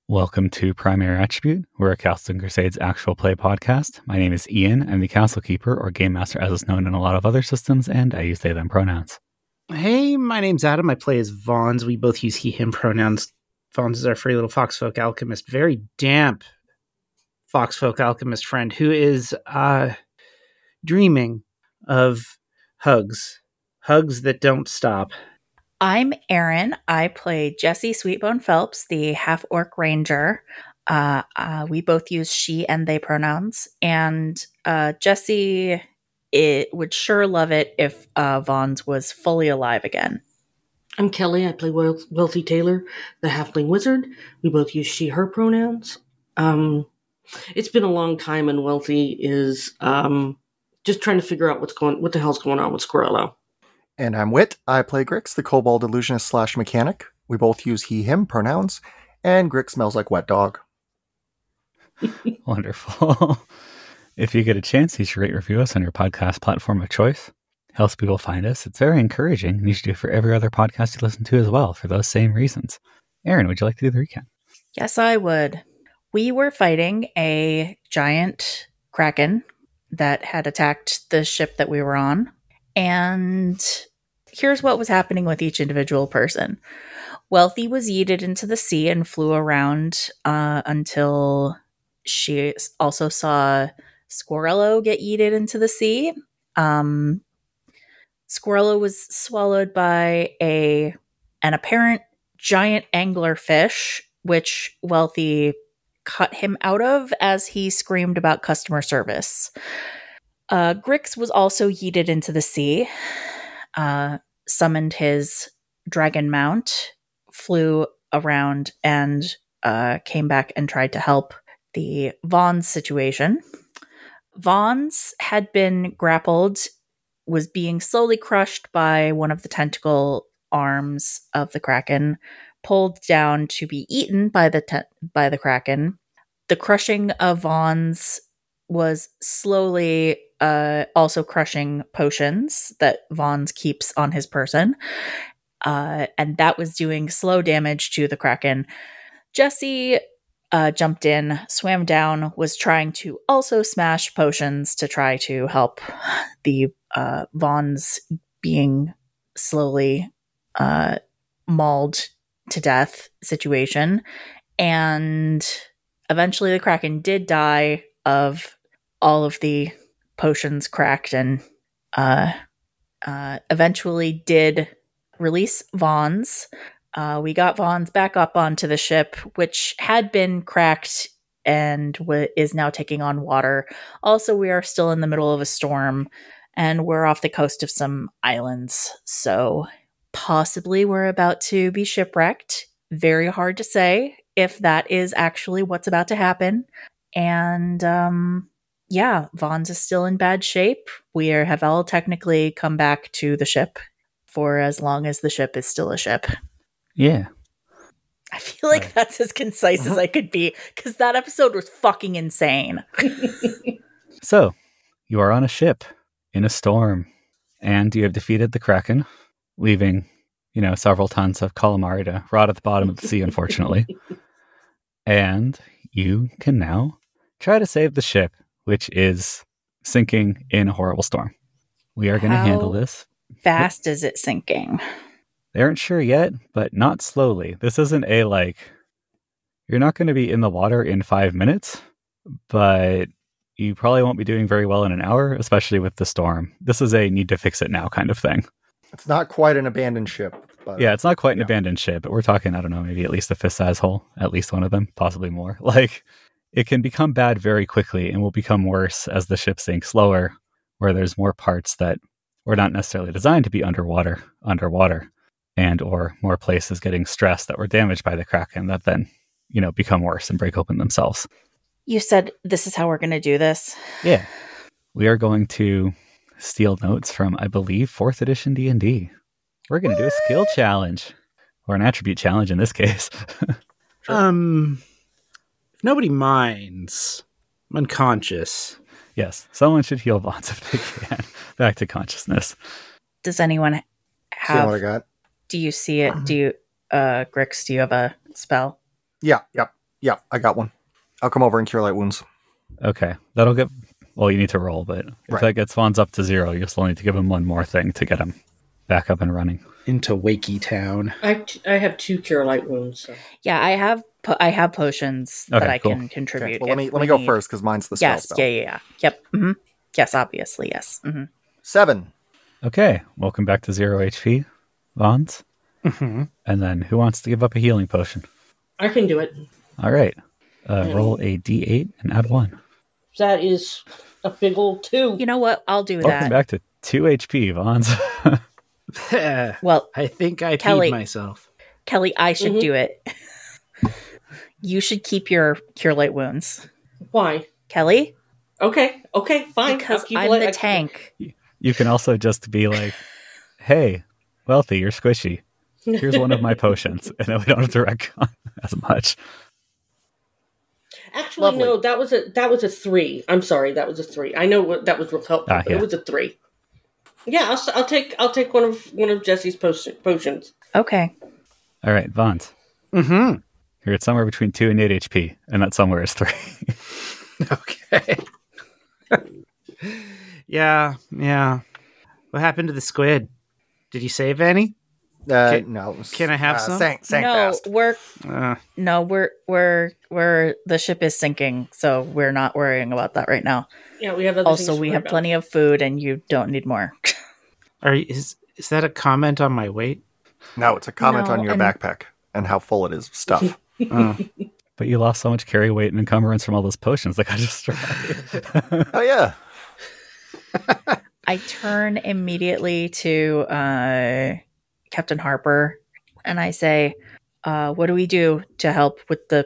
Welcome to Primary Attribute. We're a Castle Crusades actual play podcast. My name is Ian. I'm the Castle Keeper, or Game Master as is known in a lot of other systems, and I use they, them pronouns. Hey, my name's Adam. I play as Vons. We both use he, him pronouns. Vons is our free little foxfolk alchemist, very damp foxfolk alchemist friend who is dreaming of hugs that don't stop. I'm Erin. I play Jessie Sweetbone Phelps, the half-orc ranger. We both use she and they pronouns. And Jessie would sure love it if Vons was fully alive again. I'm Kelly. I play Wealthy Taylor, the halfling wizard. We both use she, her pronouns. It's been a long time, and Wealthy is just trying to figure out what the hell's going on with Squirrello. And I'm Wit. I play Grix, the kobold illusionist / mechanic. We both use he, him pronouns, and Grix smells like wet dog. Wonderful. If you get a chance, you should rate review us on your podcast platform of choice. Helps people find us. It's very encouraging, and you should do it for every other podcast you listen to as well, for those same reasons. Erin, would you like to do the recap? Yes, I would. We were fighting a giant kraken that had attacked the ship that we were on, and here's what was happening with each individual person. Wealthy was yeeted into the sea and flew around until she also saw Squirrello get yeeted into the sea. Squirrello was swallowed by an apparent giant angler fish, which Wealthy cut him out of as he screamed about customer service. Grix was also yeeted into the sea, summoned his dragon mount, flew around, and came back and tried to help the Vons situation. Vons had been grappled, was being slowly crushed by one of the tentacle arms of the Kraken, pulled down to be eaten by the Kraken. The crushing of Vons was slowly also crushing potions that Vons keeps on his person. And that was doing slow damage to the Kraken. Jessie jumped in, swam down, was trying to also smash potions to try to help the Vons being slowly mauled to death situation. And eventually the Kraken did die of all of the potions cracked, and eventually did release Vons. We got Vons back up onto the ship, which had been cracked and is now taking on water. Also, we are still in the middle of a storm, and we're off the coast of some islands. So possibly we're about to be shipwrecked. Very hard to say if that is actually what's about to happen. And yeah, Vons is still in bad shape. We have all technically come back to the ship for as long as the ship is still a ship. Yeah. I feel like that's as concise as I could be, because that episode was fucking insane. So, you are on a ship in a storm, and you have defeated the Kraken, leaving, several tons of calamari to rot at the bottom of the sea, unfortunately. And you can now try to save the ship, which is sinking in a horrible storm. We are going to handle this. Fast is it sinking? They aren't sure yet, but not slowly. This isn't you're not going to be in the water in 5 minutes, but you probably won't be doing very well in an hour, especially with the storm. This is a need to fix it now kind of thing. It's not quite an abandoned ship. But, yeah, it's not quite an abandoned ship, but we're talking, I don't know, maybe at least a fist-size hole, at least one of them, possibly more. It can become bad very quickly and will become worse as the ship sinks slower, where there's more parts that were not necessarily designed to be underwater, and or more places getting stressed that were damaged by the Kraken that then, become worse and break open themselves. You said this is how we're going to do this? Yeah. We are going to steal notes from, I believe, 4th edition D&D. We're going to do a skill challenge, or an attribute challenge in this case. Sure. If nobody minds, I'm unconscious. Yes, someone should heal Vons if they can. Back to consciousness. Does anyone have... See what I got? Do you see it? Do you, Grix, do you have a spell? Yeah, yep. Yeah, I got one. I'll come over and cure light wounds. Okay. That'll get... Well, you need to roll, but if Right. that gets Vaughn's up to 0, you'll still need to give him one more thing to get him back up and running. Into Wakey Town. I have 2 cure light wounds. So. Yeah, I have potions that Okay, I cool. can contribute. Well, let if me we go need. first because mine's the spell Yes, spell. yeah. Yep. Yes, obviously, yes. 7. Okay. Welcome back to 0 HP, Vaughn's. Mm-hmm. And then who wants to give up a healing potion? I can do it. All right. Roll a d8 and add 1. That is a big old 2. You know what? I'll do Welcome that. back to 2 HP, Vaughn's. Well, I think I Kelly. peed myself. Kelly, I should Mhm. do it. You should keep your cure light wounds. Why? Kelly? Okay, fine. Because I'll keep I'm light- the I keep- tank. You can also just be like, hey, Wealthy, you're squishy. Here's one of my potions. And then we don't have to retcon as much. Actually, Lovely. no, that was a 3. I'm sorry, that was a 3. I know that was real helpful, but yeah. it was a 3. Yeah, I'll take one of Jesse's potions. Okay. All right, Vaughn's. Mm-hmm. You're at somewhere between 2 and 8 HP, and that somewhere is 3. Okay. Yeah. What happened to the squid? Did you save any? No. Can I have some? Sank no, fast. we're Uh, the ship is sinking, so we're not worrying about that right now. Yeah, we have other things Also, to we worry have about. plenty of food, and you don't need more. is that a comment on my weight? No, it's a comment No, on your and- backpack and how full it is of stuff. Oh. But you lost so much carry weight and encumbrance from all those potions that got destroyed. Oh, yeah. I turn immediately to Captain Harper, and I say, "What do we do to help with the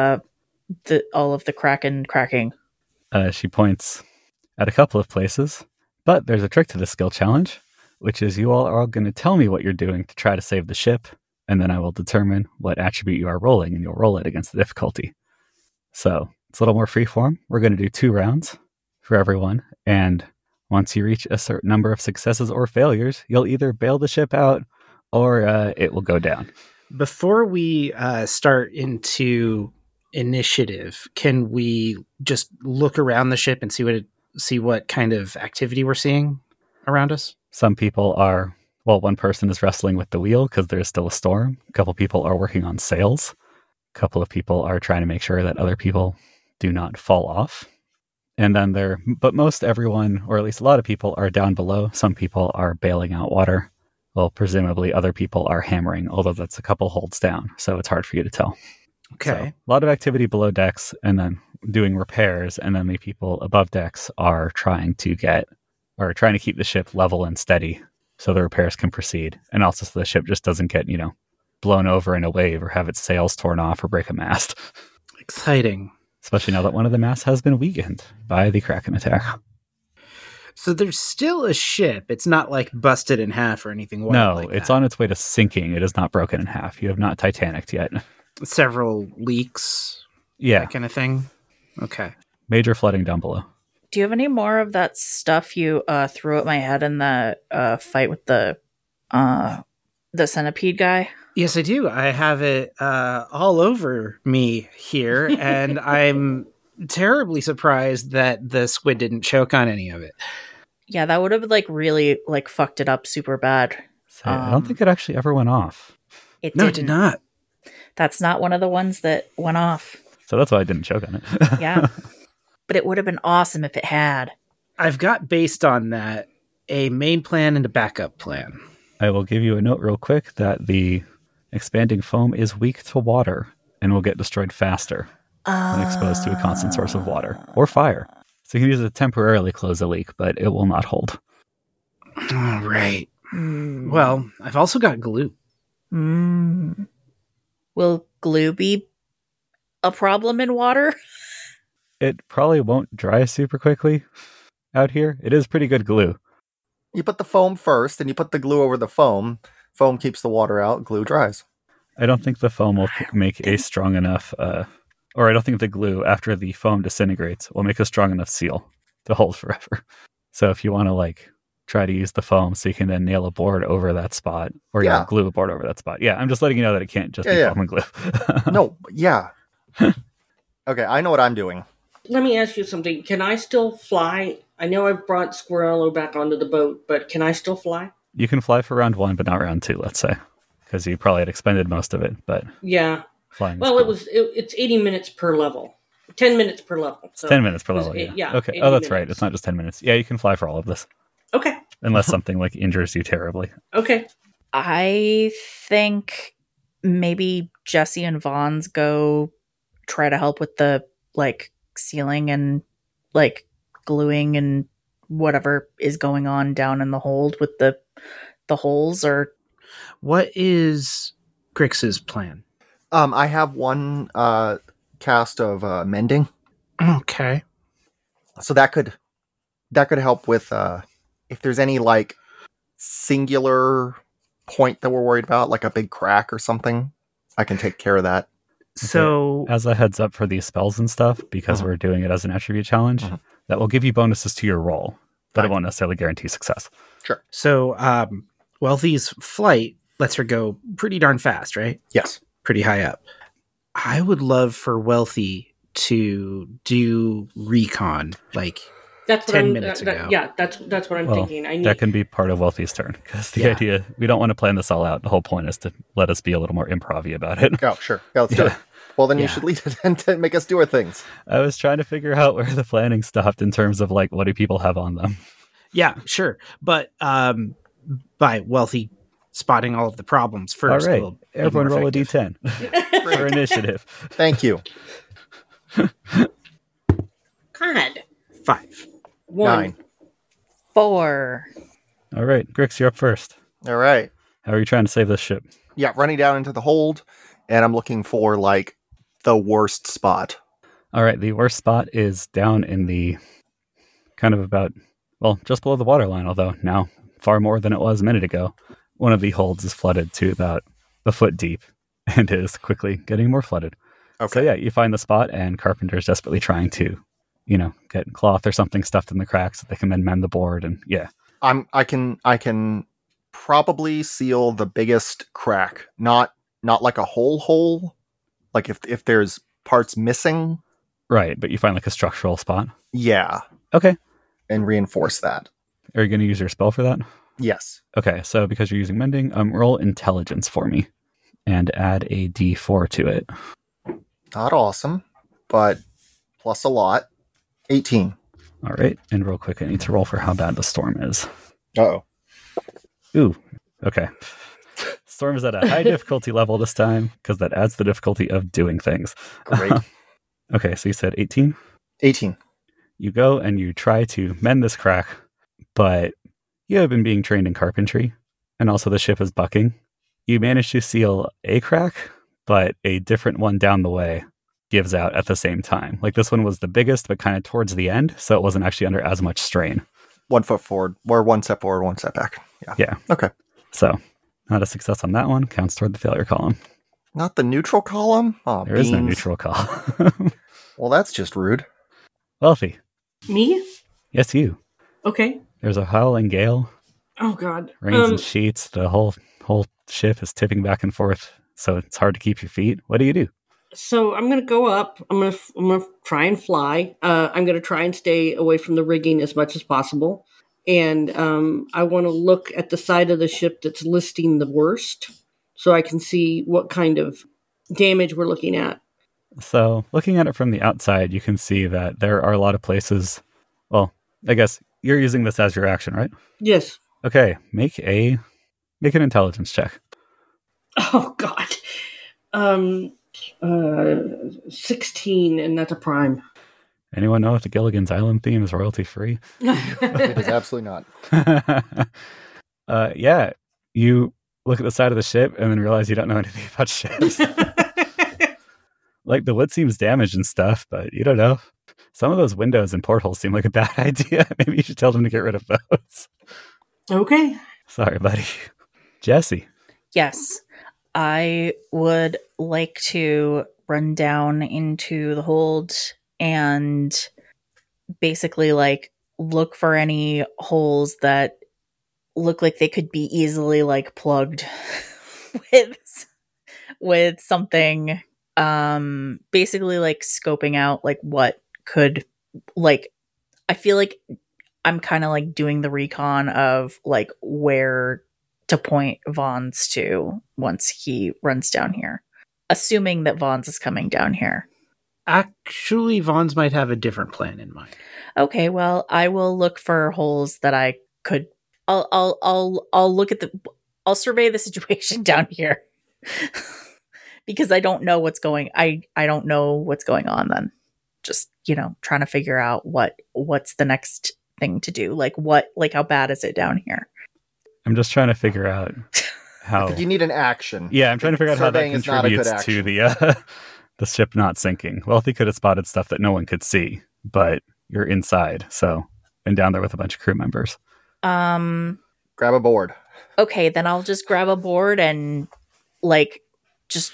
all of the Kraken cracking?" She points at a couple of places, but there's a trick to this skill challenge, which is you all are going to tell me what you're doing to try to save the ship, and then I will determine what attribute you are rolling, and you'll roll it against the difficulty. So it's a little more freeform. We're going to do 2 rounds for everyone, and once you reach a certain number of successes or failures, you'll either bail the ship out or it will go down. Before we start into initiative, can we just look around the ship and see what kind of activity we're seeing around us? Some people are, one person is wrestling with the wheel because there's still a storm. A couple people are working on sails. A couple of people are trying to make sure that other people do not fall off. And then but most everyone, or at least a lot of people, are down below. Some people are bailing out water. Well, presumably other people are hammering, although that's a couple holds down, so it's hard for you to tell. So, Okay. a lot of activity below decks, and then doing repairs, and then the people above decks are trying to keep the ship level and steady so the repairs can proceed, and also so the ship just doesn't get, blown over in a wave or have its sails torn off or break a mast. Exciting. Especially now that one of the masts has been weakened by the Kraken attack. So there's still a ship. It's not like busted in half or anything. wild No, like it's that. on its way to sinking. It is not broken in half. You have not Titanicked yet. Several leaks, Yeah, that kind of thing. Okay. major flooding down below. Do you have any more of that stuff you threw at my head in the fight with the centipede guy? Yes, I do. I have it all over me here, and I'm terribly surprised that the squid didn't choke on any of it. Yeah, that would have really fucked it up super bad. So, I don't think it actually ever went off. It No, didn't. it did not. That's not one of the ones that went off. So that's why I didn't choke on it. Yeah. But it would have been awesome if it had. I've got, based on that, a main plan and a backup plan. I will give you a note real quick that the expanding foam is weak to water and will get destroyed faster when exposed to a constant source of water or fire. So you can use it to temporarily close a leak, but it will not hold. All right. Well, I've also got glue. Will glue be a problem in water? It probably won't dry super quickly out here. It is pretty good glue. You put the foam first, and you put the glue over the foam. Foam keeps the water out, glue dries. I don't think the foam will make a strong enough, or I don't think the glue, after the foam disintegrates, will make a strong enough seal to hold forever. So if you want to try to use the foam so you can then nail a board over that spot, or Yeah. glue a board over that spot. Yeah, I'm just letting you know that it can't just be Yeah. foam and glue. No, yeah. Okay, I know what I'm doing. Let me ask you something. Can I still fly? I know I've brought Squirrello back onto the boat, but can I still fly? You can fly for round 1, but not round 2, let's say. Because you probably had expended most of it, but Yeah. flying is Well, cool. it's 80 minutes per level. 10 minutes per level. So 10 minutes per it was level, yeah. yeah, Okay. 80 Oh, that's right. minutes. It's not just 10 minutes. Yeah, you can fly for all of this. Okay. Unless something like injures you terribly. Okay. I think maybe Jesse and Vaughn's go try to help with the like sealing and like gluing and whatever is going on down in the hold with the holes. Or What is Grix's plan? I have one cast of mending, Okay. so that could help with if there's any like singular point that we're worried about, like a big crack or something. I can take care of that. So As a heads up for these spells and stuff, because Mhm. we're doing it as an attribute challenge, Mhm. that will give you bonuses to your roll, but it Fine. won't necessarily guarantee success. Wealthy's flight lets her go pretty darn fast, right? Yes. Pretty high up. I would love for Wealthy to do recon, like That's what 10 I'm minutes ago. Yeah, that's what I'm Well, thinking. I need that can be part of Wealthy's turn, because the Yeah. idea, we don't want to plan this all out. The whole point is to let us be a little more improv-y about it. Oh, sure. Yeah, let's do it. Well, then you Yeah. should lead it and to make us do our things. I was trying to figure out where the planning stopped in terms of like, what do people have on them? Yeah, sure. But by Wealthy spotting all of the problems first, all right, will be everyone more roll a effective. d10 for initiative. Thank you. God. 5. 1. 9. 4. All right, Grix, you're up first. All right. How are you trying to save this ship? Yeah, running down into the hold, and I'm looking for like the worst spot. All right, the worst spot is down in the kind of about, well, just below the waterline, although now far more than it was a minute ago. One of the holds is flooded to about a foot deep and is quickly getting more flooded. Okay. So yeah, you find the spot, and Carpenter's desperately trying to, get cloth or something stuffed in the cracks so they can then mend the board, and yeah. I can probably seal the biggest crack, not like a whole hole, like if there's parts missing. Right, but you find like a structural spot. Yeah, Okay. and reinforce that. Are you going to use your spell for that? Yes. Okay, so because you're using mending, roll intelligence for me and add a d4 to it. Not awesome, but plus a lot. 18. All right, and real quick, I need to roll for how bad the storm is. Uh-oh. Ooh, okay. Storm is at a high difficulty level this time because that adds the difficulty of doing things. Great. Okay, so you said 18? 18. You go and you try to mend this crack, but you have been being trained in carpentry, and also the ship is bucking. You manage to seal a crack, but a different one down the way gives out at the same time. Like this one was the biggest, but kind of towards the end, so it wasn't actually under as much strain. 1 foot forward, or 1 step forward, 1 step back. Yeah. Yeah. Okay. So, not a success on that one. Counts toward the failure column. Not the neutral column? Oh, There is no beans. neutral call. Well, that's just rude. Wealthy. Me? Yes, you. Okay. There's a howling gale. Oh God. Rains and sheets. The whole ship is tipping back and forth, so it's hard to keep your feet. What do you do? So I'm gonna go up. I'm gonna try and fly. I'm gonna try and stay away from the rigging as much as possible. And I want to look at the side of the ship that's listing the worst, so I can see what kind of damage we're looking at. So, looking at it from the outside, you can see that there are a lot of places. Well, I guess you're using this as your action, right? Yes. Okay, make an intelligence check. Oh God. 16, and that's a prime. Anyone know if the Gilligan's Island theme is royalty free? It is absolutely not. Yeah, you look at the side of the ship and then realize you don't know anything about ships. Like the wood seems damaged and stuff, but you don't know. Some of those windows and portholes seem like a bad idea. Maybe you should tell them to get rid of those. Okay. Sorry, buddy. Jesse. Yes, I would like to run down into the hold and basically like look for any holes that look like they could be easily like plugged with something basically like scoping out like what could, like, I feel like I'm kind of like doing the recon of like where to point Vaughn's to once he runs down here, assuming that Vaughn's is coming down here. Actually, Vaughn's might have a different plan in mind. Okay, well, I will look for holes that I could. I'll look at I'll survey the situation down here because I don't know what's going. I don't know what's going on. Then, just trying to figure out what's the next thing to do. Like how bad is it down here? I'm just trying to figure out how. I think you need an action. Yeah, I'm trying to figure out how that Surveying is not a good contributes to action. the ship not sinking. Wealthy could have spotted stuff that no one could see, but you're inside, so been down there with a bunch of crew members. Grab a board. Okay, then I'll just grab a board and like just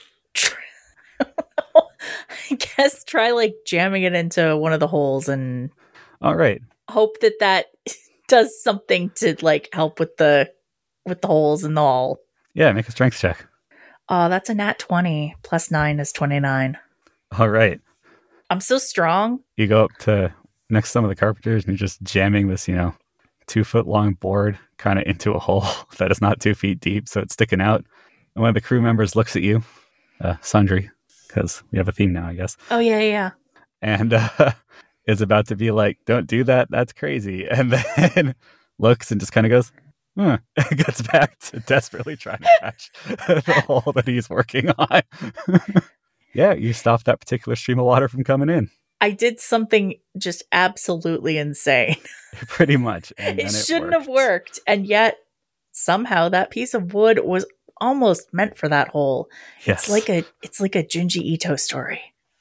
I guess try like jamming it into one of the holes and All right. hope that does something to like help with the holes in the wall. Yeah, make a strength check. Oh, that's a nat 20. Plus 9 is 29. All right. I'm so strong. You go up to next to some of the carpenters and you're just jamming this, 2-foot long board kind of into a hole that is not 2 feet deep, so it's sticking out. And one of the crew members looks at you, Sundry, because we have a theme now, I guess. Oh, yeah. And is about to be like, don't do that. That's crazy. And then looks and just kind of goes, huh. Gets back to desperately trying to catch the hole that he's working on. Yeah, you stopped that particular stream of water from coming in. I did something just absolutely insane. Pretty much. And It shouldn't have worked. And yet, somehow, that piece of wood was almost meant for that hole. Yes. It's like a Junji Ito story.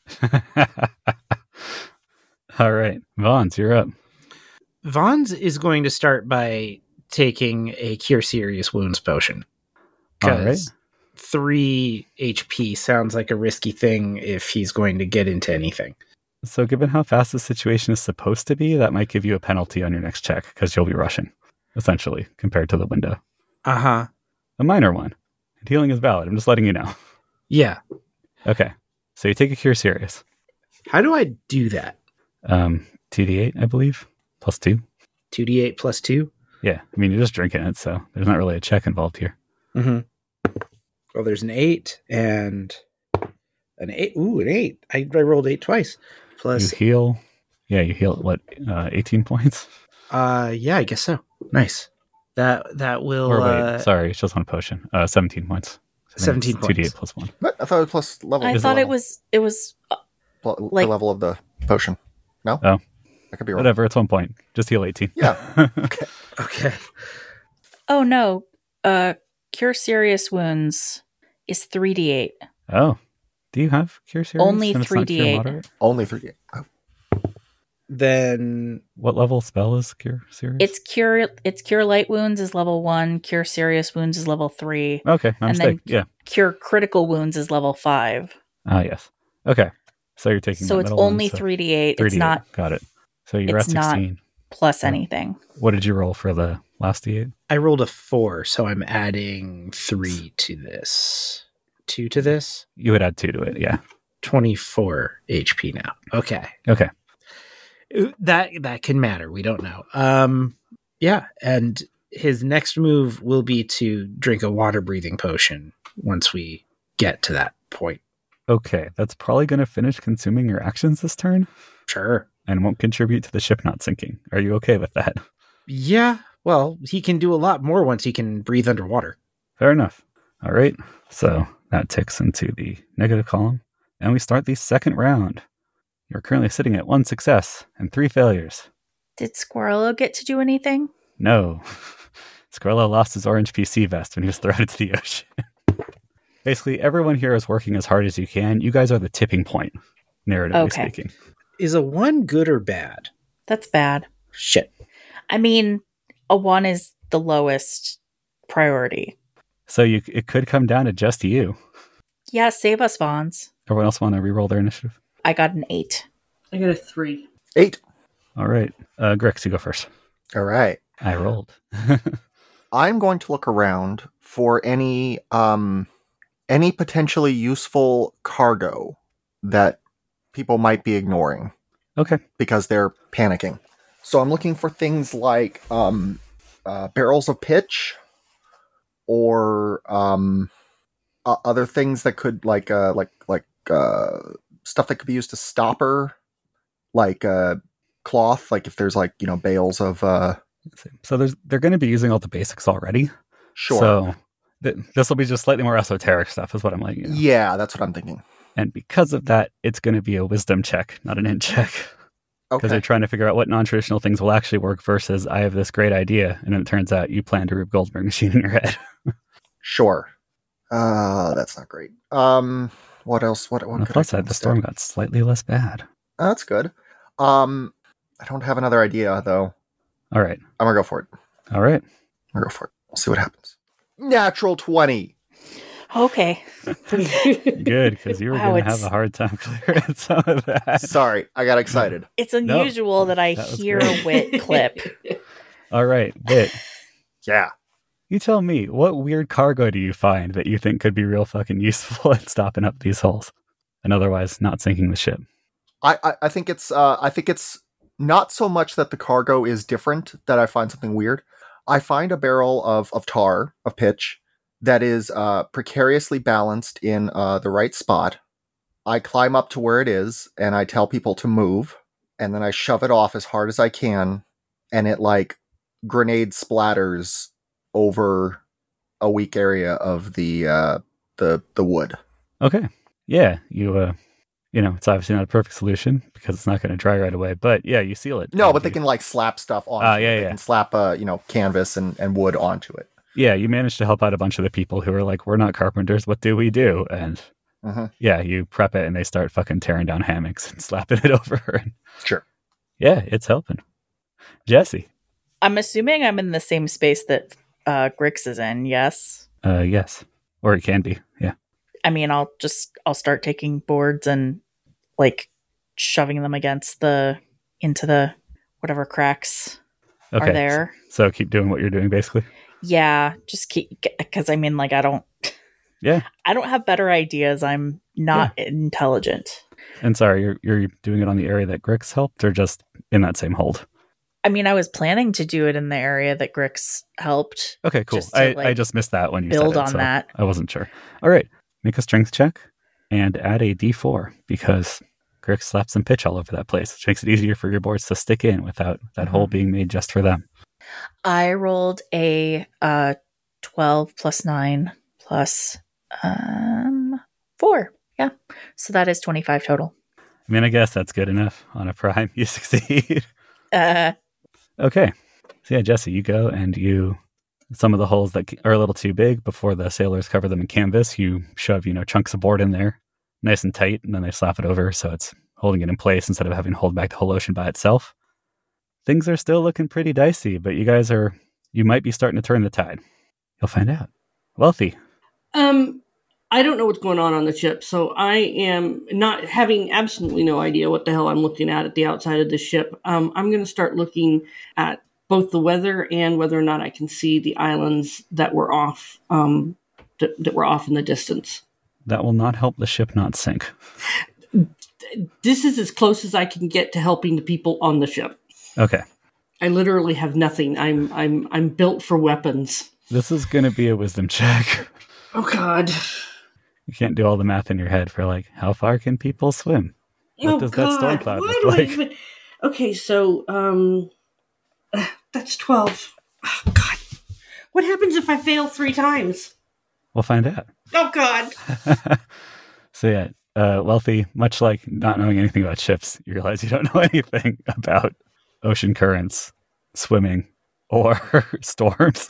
All right. Vaughn's, you're up. Vaughn's is going to start by taking a Cure Serious Wounds potion. All right. Because 3 HP sounds like a risky thing if he's going to get into anything. So given how fast the situation is supposed to be, that might give you a penalty on your next check because you'll be rushing, essentially, compared to the window. Uh-huh. A minor one. And healing is valid. I'm just letting you know. Yeah. Okay. So you take a Cure Serious. How do I do that? 2d8, I believe. Plus 2. 2d8 plus 2? Yeah. I mean, you're just drinking it, so there's not really a check involved here. Mm-hmm. Well, there's an 8 and an 8. Ooh, an 8. I rolled 8 twice. Plus, You heal. Yeah, you heal, what, 18 points? yeah, I guess so. Nice. That will... Or wait, sorry, it's just one potion. 17 points. So 17 it's points. 2d8 plus 1. But I thought it was plus level. I Is it thought it level? was The like- level of the potion. No? Oh. I could be wrong. Whatever, it's 1 point. Just heal 18. Yeah. Okay. Oh no. Cure Serious Wounds is 3d8. Oh. Do you have Cure Serious? Only and it's not Cure 3d8. Moderate? Only 3. Oh. Then What level spell is Cure Serious? It's Cure Light Wounds is level 1, Cure Serious Wounds is level 3, Okay, my and mistake. then- Yeah. Cure Critical Wounds is level 5. Ah, yes. Okay. So you're taking So that it's middle one, only so 3d8. 3d8. It's not Got it. So you're it's at not- 16. plus Yeah. anything. What did you roll for the last d8? I rolled a 4, so I'm adding 3 to this. 2 to this? You would add 2 to it, yeah. 24 HP now. Okay. Okay. That can matter. We don't know. Yeah, and his next move will be to drink a water breathing potion once we get to that point. Okay, that's probably going to finish consuming your actions this turn Sure. and won't contribute to the ship not sinking. Are you okay with that? Yeah. Well, he can do a lot more once he can breathe underwater. Fair enough. All right. So that ticks into the negative column. And we start the second round. You're currently sitting at 1 success and 3 failures. Did Squirrelo get to do anything? No. Squirrelo lost his orange PC vest when he was thrown into the ocean. Basically, everyone here is working as hard as you can. You guys are the tipping point, narratively Okay. speaking. Is a 1 good or bad? That's bad. Shit. I mean, a 1 is the lowest priority. So it could come down to just you. Yeah, save us, Vons. Everyone else want to re-roll their initiative? I got an 8. I got a 3. 8. All right. Grix, you go first. All right. I rolled. I'm going to look around for any any potentially useful cargo that people might be ignoring Okay. because they're panicking. So I'm looking for things like barrels of pitch, or other things that could like stuff that could be used to stopper, like cloth. Like if there's like bales of So they're going to be using all the basics already. sure. So this will be just slightly more esoteric stuff, is what I'm letting you know. Yeah, that's what I'm thinking. And because of that, it's going to be a wisdom check, not an int check. Because Okay. they're trying to figure out what non-traditional things will actually work versus I have this great idea, and then it turns out you plan to Rube Goldberg machine in your head. Sure. That's not great. What else? What On the could plus I side, do the instead? storm got slightly less bad. That's good. I don't have another idea though. All right. I'm gonna go for it. All right. I'm gonna go for it. We'll see what happens. Natural 20. Okay. Good, because you were Wow, going to it's- have a hard time clearing some of that. Sorry, I got excited. It's unusual that I that was hear great. a wit clip. All right, Bit. Yeah. You tell me, what weird cargo do you find that you think could be real fucking useful at stopping up these holes and otherwise not sinking the ship? I think it's not so much that the cargo is different that I find something weird. I find a barrel of tar, of pitch, that is precariously balanced in the right spot. I climb up to where it is and I tell people to move, and then I shove it off as hard as I can, and it like grenade splatters over a weak area of the wood. Okay. Yeah, it's obviously not a perfect solution because it's not going to dry right away, but yeah, you seal it. No, And but they you- can like slap stuff onto Ah, it. yeah, They yeah. can slap canvas and wood onto it. Yeah, you managed to help out a bunch of the people who are like, we're not carpenters, what do we do? And Mhm. yeah, you prep it and they start fucking tearing down hammocks and slapping it over. And Sure. yeah, it's helping. Jesse. I'm assuming I'm in the same space that Grix is in, yes? Yes. Or it can be. Yeah. I mean, I'll start taking boards and like shoving them into the whatever cracks Okay. are there. So keep doing what you're doing, basically. Yeah, just keep, because I mean, like, I don't have better ideas. I'm not intelligent. And sorry, you're doing it on the area that Grix helped, or just in that same hold? I mean, I was planning to do it in the area that Grix helped. Okay, cool. Just to, I just missed that when you build said it, on so that. I wasn't sure. All right, make a strength check and add a D4 because Grix slapped some pitch all over that place, which makes it easier for your boards to stick in without that hole being made just for them. I rolled a 12 plus 9 plus 4. Yeah. So that is 25 total. I mean, I guess that's good enough. On a prime, you succeed. Okay. So yeah, Jesse, you go and some of the holes that are a little too big before the sailors cover them in canvas, you shove, chunks of board in there nice and tight, and then they slap it over so it's holding it in place instead of having to hold back the whole ocean by itself. Things are still looking pretty dicey, but you might be starting to turn the tide. You'll find out. Wealthy. I don't know what's going on the ship, so I am not having absolutely no idea what the hell I'm looking at the outside of the ship. I'm going to start looking at both the weather and whether or not I can see the islands that were off, that were off in the distance. That will not help the ship not sink. This is as close as I can get to helping the people on the ship. Okay. I literally have nothing. I'm built for weapons. This is going to be a wisdom check. Oh God. You can't do all the math in your head for like, how far can people swim? What does that storm cloud Why look do I like? even... Okay, so that's 12. Oh, God. What happens if I fail 3 times? We'll find out. Oh God. So yeah, Wealthy, much like not knowing anything about ships, you realize you don't know anything about ocean currents, swimming, or storms.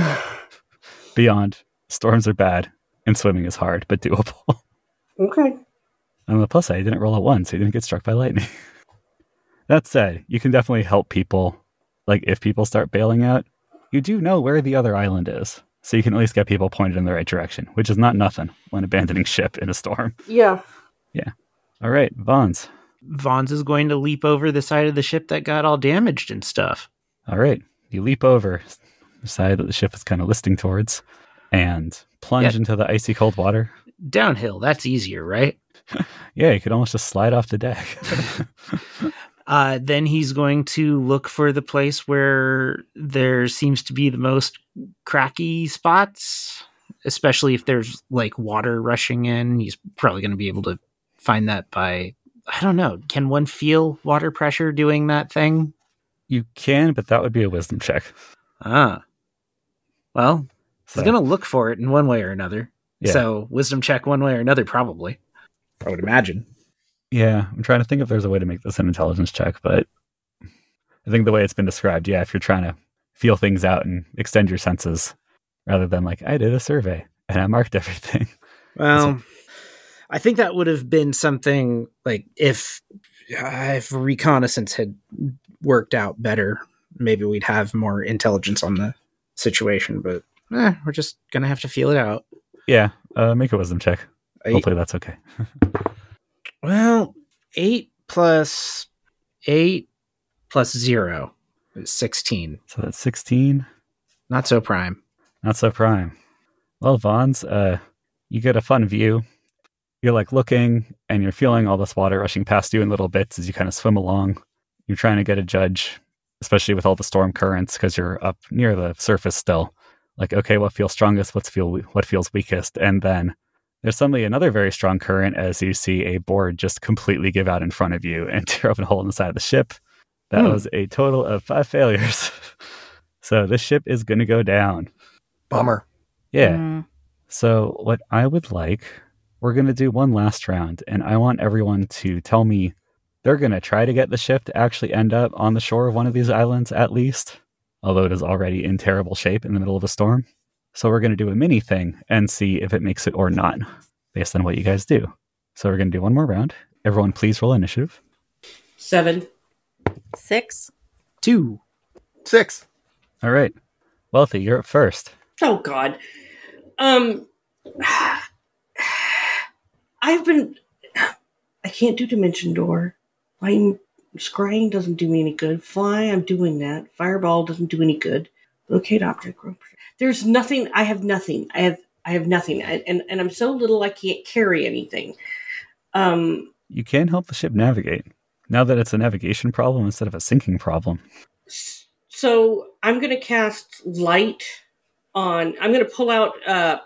Beyond, storms are bad and swimming is hard, but doable. Okay. On the plus side, you didn't roll a 1, so you didn't get struck by lightning. That said, you can definitely help people. Like, if people start bailing out, you do know where the other island is. So you can at least get people pointed in the right direction, which is not nothing when abandoning ship in a storm. Yeah. All right, Vons. Vons is going to leap over the side of the ship that got all damaged and stuff. All right, you leap over the side that the ship is kind of listing towards and plunge into the icy cold water. downhill. That's easier, right? Yeah, you could almost just slide off the deck. Then he's going to look for the place where there seems to be the most cracky spots, especially if there's like water rushing in. He's probably going to be able to find that by, I don't know. Can one feel water pressure doing that thing? You can, but that would be a wisdom check. Well, So, he's going to look for it in one way or another. Yeah. So wisdom check one way or another, probably. I would imagine. yeah, I'm trying to think if there's a way to make this an intelligence check, but I think the way it's been described, yeah, if you're trying to feel things out and extend your senses rather than like, I did a survey and I marked everything. Well, I think that would have been something like if reconnaissance had worked out better, maybe we'd have more intelligence on the situation, but we're just going to have to feel it out. Yeah, make a wisdom check. Hopefully that's okay. Well, 8 plus 8 plus 0 is 16. So that's 16. Not so prime. Not so prime. Well, Vons, you get a fun view. You're like looking and you're feeling all this water rushing past you in little bits as you kind of swim along. You're trying to get a judge, especially with all the storm currents, because you're up near the surface still. Like, okay, what feels strongest? What feels weakest? And then there's suddenly another very strong current as you see a board just completely give out in front of you and tear open a hole in the side of the ship. That was a total of 5 failures. So this ship is going to go down. Bummer. Yeah. So what I would like, we're going to do one last round, and I want everyone to tell me they're going to try to get the ship to actually end up on the shore of one of these islands at least, although it is already in terrible shape in the middle of a storm. So we're going to do a mini thing and see if it makes it or not, based on what you guys do. So we're going to do one more round. Everyone, please roll initiative. 7. 6. 2. 6. All right. Wealthy, you're up first. Oh God. I can't do Dimension Door. Scrying doesn't do me any good. Fly, I'm doing that. Fireball doesn't do any good. Locate object. There's nothing. I have nothing. I have nothing. And I'm so little I can't carry anything. You can help the ship navigate, now that it's a navigation problem instead of a sinking problem. So I'm going to cast light on. I'm going to pull out.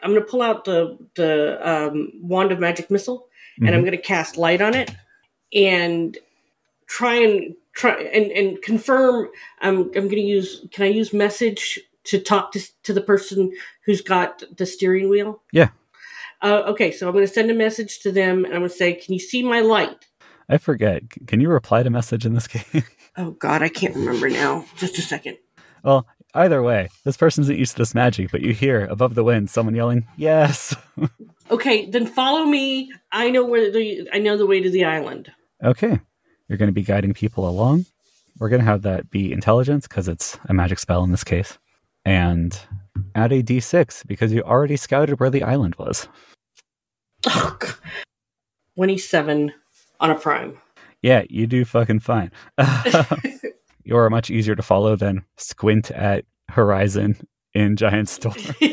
The wand of magic missile, and I'm going to cast light on it, and try and confirm. I'm going to use. Can I use message to talk to the person who's got the steering wheel? Yeah. Okay, so I'm going to send a message to them, and I'm going to say, "Can you see my light?" I forget. Can you reply to message in this game? Oh God, I can't remember now. Just a second. Well, either way, this person isn't used to this magic, but you hear above the wind someone yelling, "Yes!" Okay, then follow me. I know the way to the island. Okay. You're going to be guiding people along. We're going to have that be intelligence because it's a magic spell in this case. And add a d6 because you already scouted where the island was. Oh, God. 27 on a prime. Yeah, you do fucking fine. You're much easier to follow than squint at horizon in giant storm.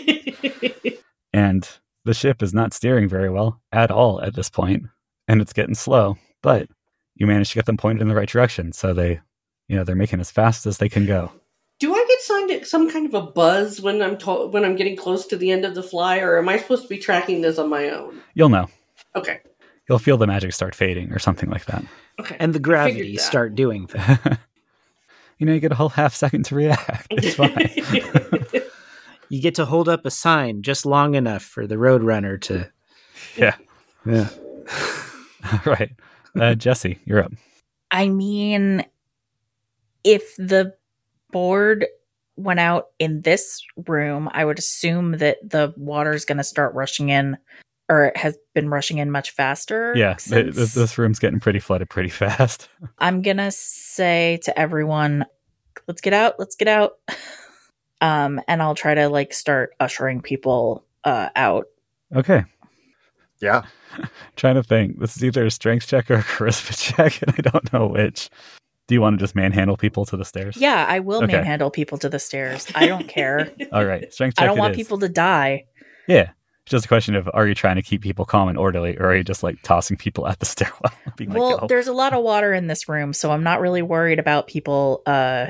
And the ship is not steering very well at all at this point, and it's getting slow, but you managed to get them pointed in the right direction, so they're making as fast as they can go. Do I get some kind of a buzz when I'm getting close to the end of the fly, or am I supposed to be tracking this on my own? You'll know. Okay. You'll feel the magic start fading or something like that. Okay. And the gravity start doing things. You get a whole half second to react. It's fine. You get to hold up a sign just long enough for the roadrunner to... Yeah. Yeah. Right. Jesse, you're up. I mean, if the board went out in this room, I would assume that the water's going to start rushing in, or it has been rushing in much faster. Yeah, this room's getting pretty flooded pretty fast. I'm going to say to everyone, let's get out. And I'll try to start ushering people out. Okay. Yeah. Trying to think. This is either a strength check or a charisma check, and I don't know which. Do you want to just manhandle people to the stairs? Yeah, I will Okay. manhandle people to the stairs. I don't care. All right. Strength check. I don't want is. people to die. Yeah. Just a question of, are you trying to keep people calm and orderly, or are you just like tossing people at the stairwell? Being like, Well, "Go." there's a lot of water in this room, so I'm not really worried about people. They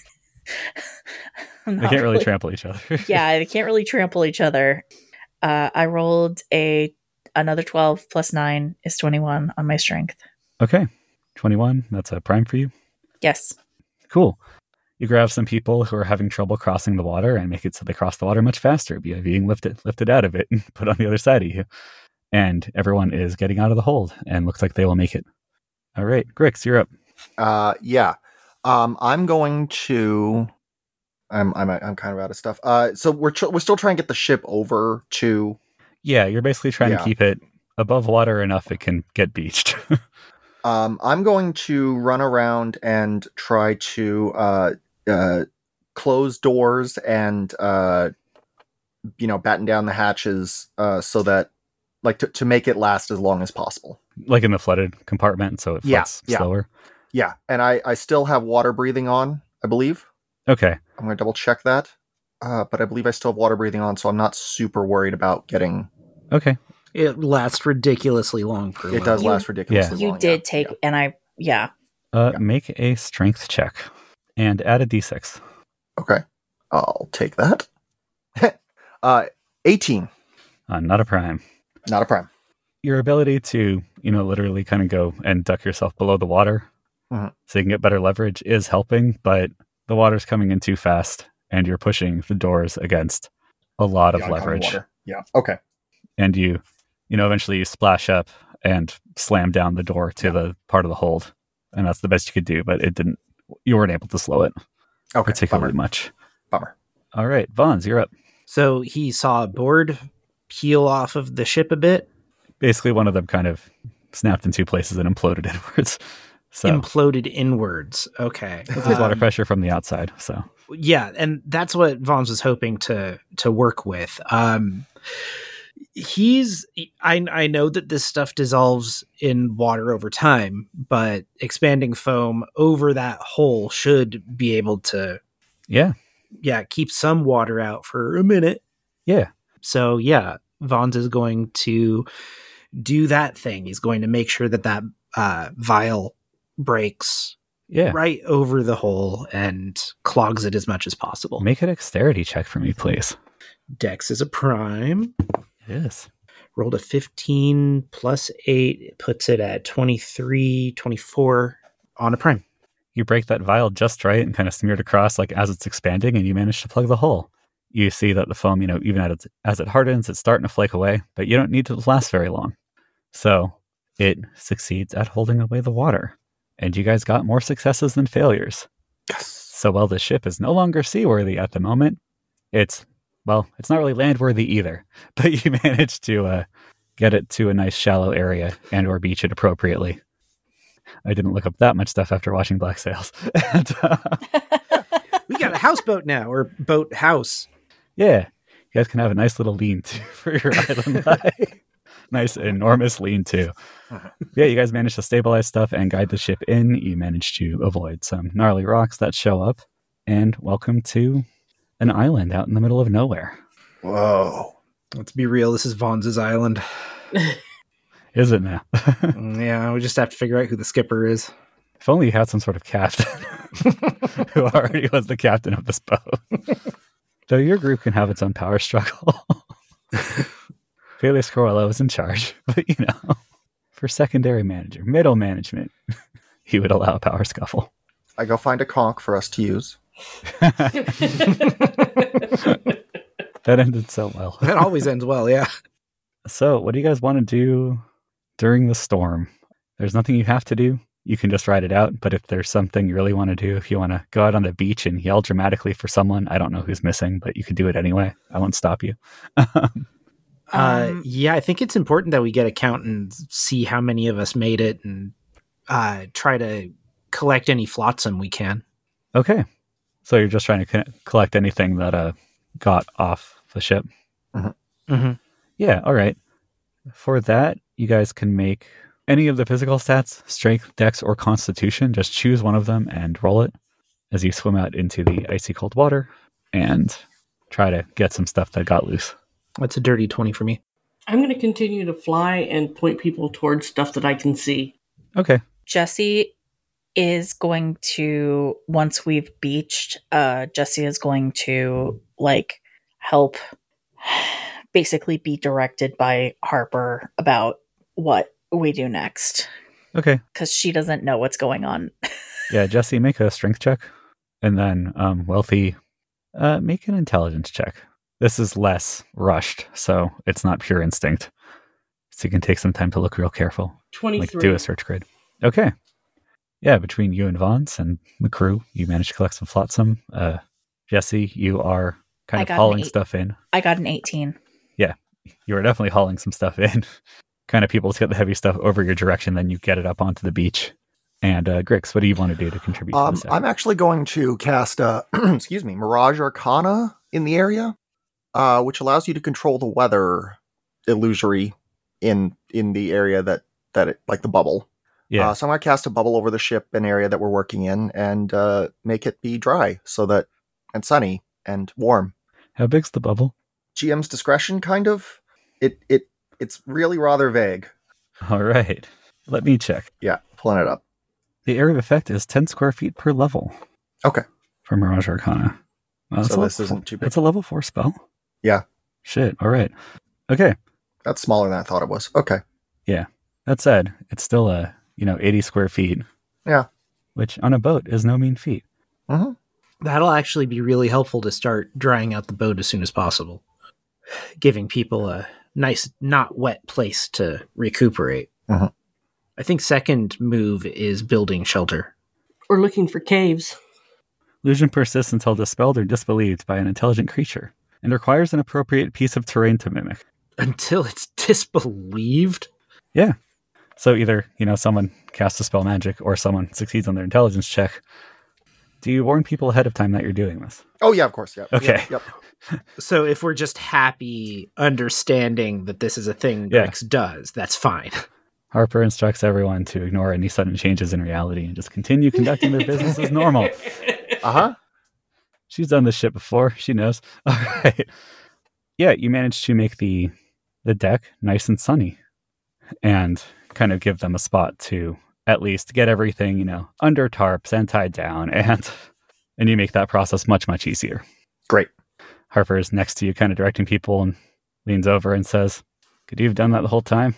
can't really trample each other. Yeah, they can't really trample each other. I rolled another 12 plus 9 is 21 on my strength. Okay. 21. That's a prime for you. Yes. Cool. You grab some people who are having trouble crossing the water and make it so they cross the water much faster by being lifted out of it and put on the other side of you. And everyone is getting out of the hold and looks like they will make it. All right. Grix, you're up. Yeah. I'm going to. I'm kind of out of stuff. So we're still trying to get the ship over to. Yeah, you're basically trying Yeah. to keep it above water enough it can get beached. I'm going to run around and try to close doors and batten down the hatches so that like to make it last as long as possible. Like in the flooded compartment, so it floats Yeah. slower. Yeah, and I still have water breathing on, I believe. Okay. I'm going to double check that. But I believe I still have water breathing on, so I'm not super worried about getting... Okay. It lasts ridiculously long per It load. does last ridiculously You long. did take, and I, yeah. Make a strength check and add a d6. Okay. I'll take that. 18. Not a prime. Not a prime. Your ability to, literally kind of go and duck yourself below the water so you can get better leverage is helping, but the water's coming in too fast and you're pushing the doors against a lot of The oncoming leverage. water. Yeah. Okay. And you eventually you splash up and slam down the door to the part of the hold. And that's the best you could do, but you weren't able to slow it particularly much. Bummer. All right, Vons, you're up. So he saw a board peel off of the ship a bit. Basically, one of them kind of snapped in two places and imploded inwards. So Imploded inwards. Okay. there's water pressure from the outside. So Yeah, and that's what Vons was hoping to work with. I know that this stuff dissolves in water over time, but expanding foam over that hole should be able to keep some water out for a minute. Yeah. So Vons is going to do that thing. He's going to make sure that vial breaks right over the hole and clogs it as much as possible. Make a dexterity check for me, please. Dex is a prime. It is. Rolled a 15 plus 8. It puts it at 23, 24 on a prime. You break that vial just right and kind of smear it across like as it's expanding, and you manage to plug the hole. You see that the foam, even as it hardens, it's starting to flake away, but you don't need to last very long. So it succeeds at holding away the water. And you guys got more successes than failures. Yes. So while the ship is no longer seaworthy at the moment, it's not really landworthy either. But you managed to get it to a nice shallow area and or beach it appropriately. I didn't look up that much stuff after watching Black Sails. We got a houseboat now, or boat house. Yeah, you guys can have a nice little lean-to for your island life. Nice, enormous lean-to. Yeah, you guys managed to stabilize stuff and guide the ship in. You managed to avoid some gnarly rocks that show up. And welcome to an island out in the middle of nowhere. Whoa. Let's be real, this is Vons' island. Is it now? Yeah, we just have to figure out who the skipper is. If only you had some sort of captain who already was the captain of this boat. Though your group can have its own power struggle. Felix Corello is in charge, but for secondary manager, middle management, he would allow a power scuffle. I go find a conch for us to use. That ended so well. That always ends well, yeah. So, what do you guys want to do during the storm? There's nothing you have to do. You can just ride it out. But if there's something you really want to do, if you want to go out on the beach and yell dramatically for someone, I don't know who's missing, but you could do it anyway. I won't stop you. I think it's important that we get a count and see how many of us made it and try to collect any flotsam we can. Okay. So you're just trying to collect anything that got off the ship? Mm-hmm. Yeah, all right. For that, you guys can make any of the physical stats, strength, dex, or constitution. Just choose one of them and roll it as you swim out into the icy cold water and try to get some stuff that got loose. That's a dirty 20 for me. I'm going to continue to fly and point people towards stuff that I can see. Okay. Jesse is going to, once we've beached, Jesse is going to like help basically be directed by Harper about what we do next. Okay. Because she doesn't know what's going on. Yeah, Jesse, make a strength check. And then Wealthy, make an intelligence check. This is less rushed, so it's not pure instinct. So you can take some time to look real careful. 23. Like do a search grid. Okay. Yeah, between you and Vons and the crew, you managed to collect some flotsam. Jesse, you are kind of hauling stuff in. I got an 18. Yeah, you are definitely hauling some stuff in. Kind of people to get the heavy stuff over your direction, then you get it up onto the beach. And Grix, what do you want to do to contribute to this? I'm actually going to cast excuse me, Mirage Arcana in the area, which allows you to control the weather illusory in the area that it, like the bubble. Yeah. So I'm going to cast a bubble over the ship and area that we're working in and make it be dry and sunny and warm. How big's the bubble? GM's discretion, kind of. It's really rather vague. All right. Let me check. Yeah, pulling it up. The area of effect is 10 square feet per level. Okay. For Mirage Arcana. So this isn't too big. It's a level 4 spell? Yeah. Shit. All right. Okay. That's smaller than I thought it was. Okay. Yeah. That said, it's still 80 square feet. Yeah. Which on a boat is no mean feat. Mm-hmm. That'll actually be really helpful to start drying out the boat as soon as possible. Giving people a nice, not wet place to recuperate. Mm-hmm. I think second move is building shelter. Or looking for caves. Illusion persists until dispelled or disbelieved by an intelligent creature and requires an appropriate piece of terrain to mimic. Until it's disbelieved? Yeah. So either, someone casts a spell magic or someone succeeds on their intelligence check. Do you warn people ahead of time that you're doing this? Oh, yeah, of course. Yeah. Okay. Yep. So if we're just happy understanding that this is a thing Grix does, that's fine. Harper instructs everyone to ignore any sudden changes in reality and just continue conducting their business as normal. Uh-huh. She's done this shit before. She knows. All right. Yeah, you managed to make the deck nice and sunny and kind of give them a spot to at least get everything, under tarps and tied down. And you make that process much, much easier. Great. Harper is next to you, kind of directing people, and leans over and says, could you have done that the whole time?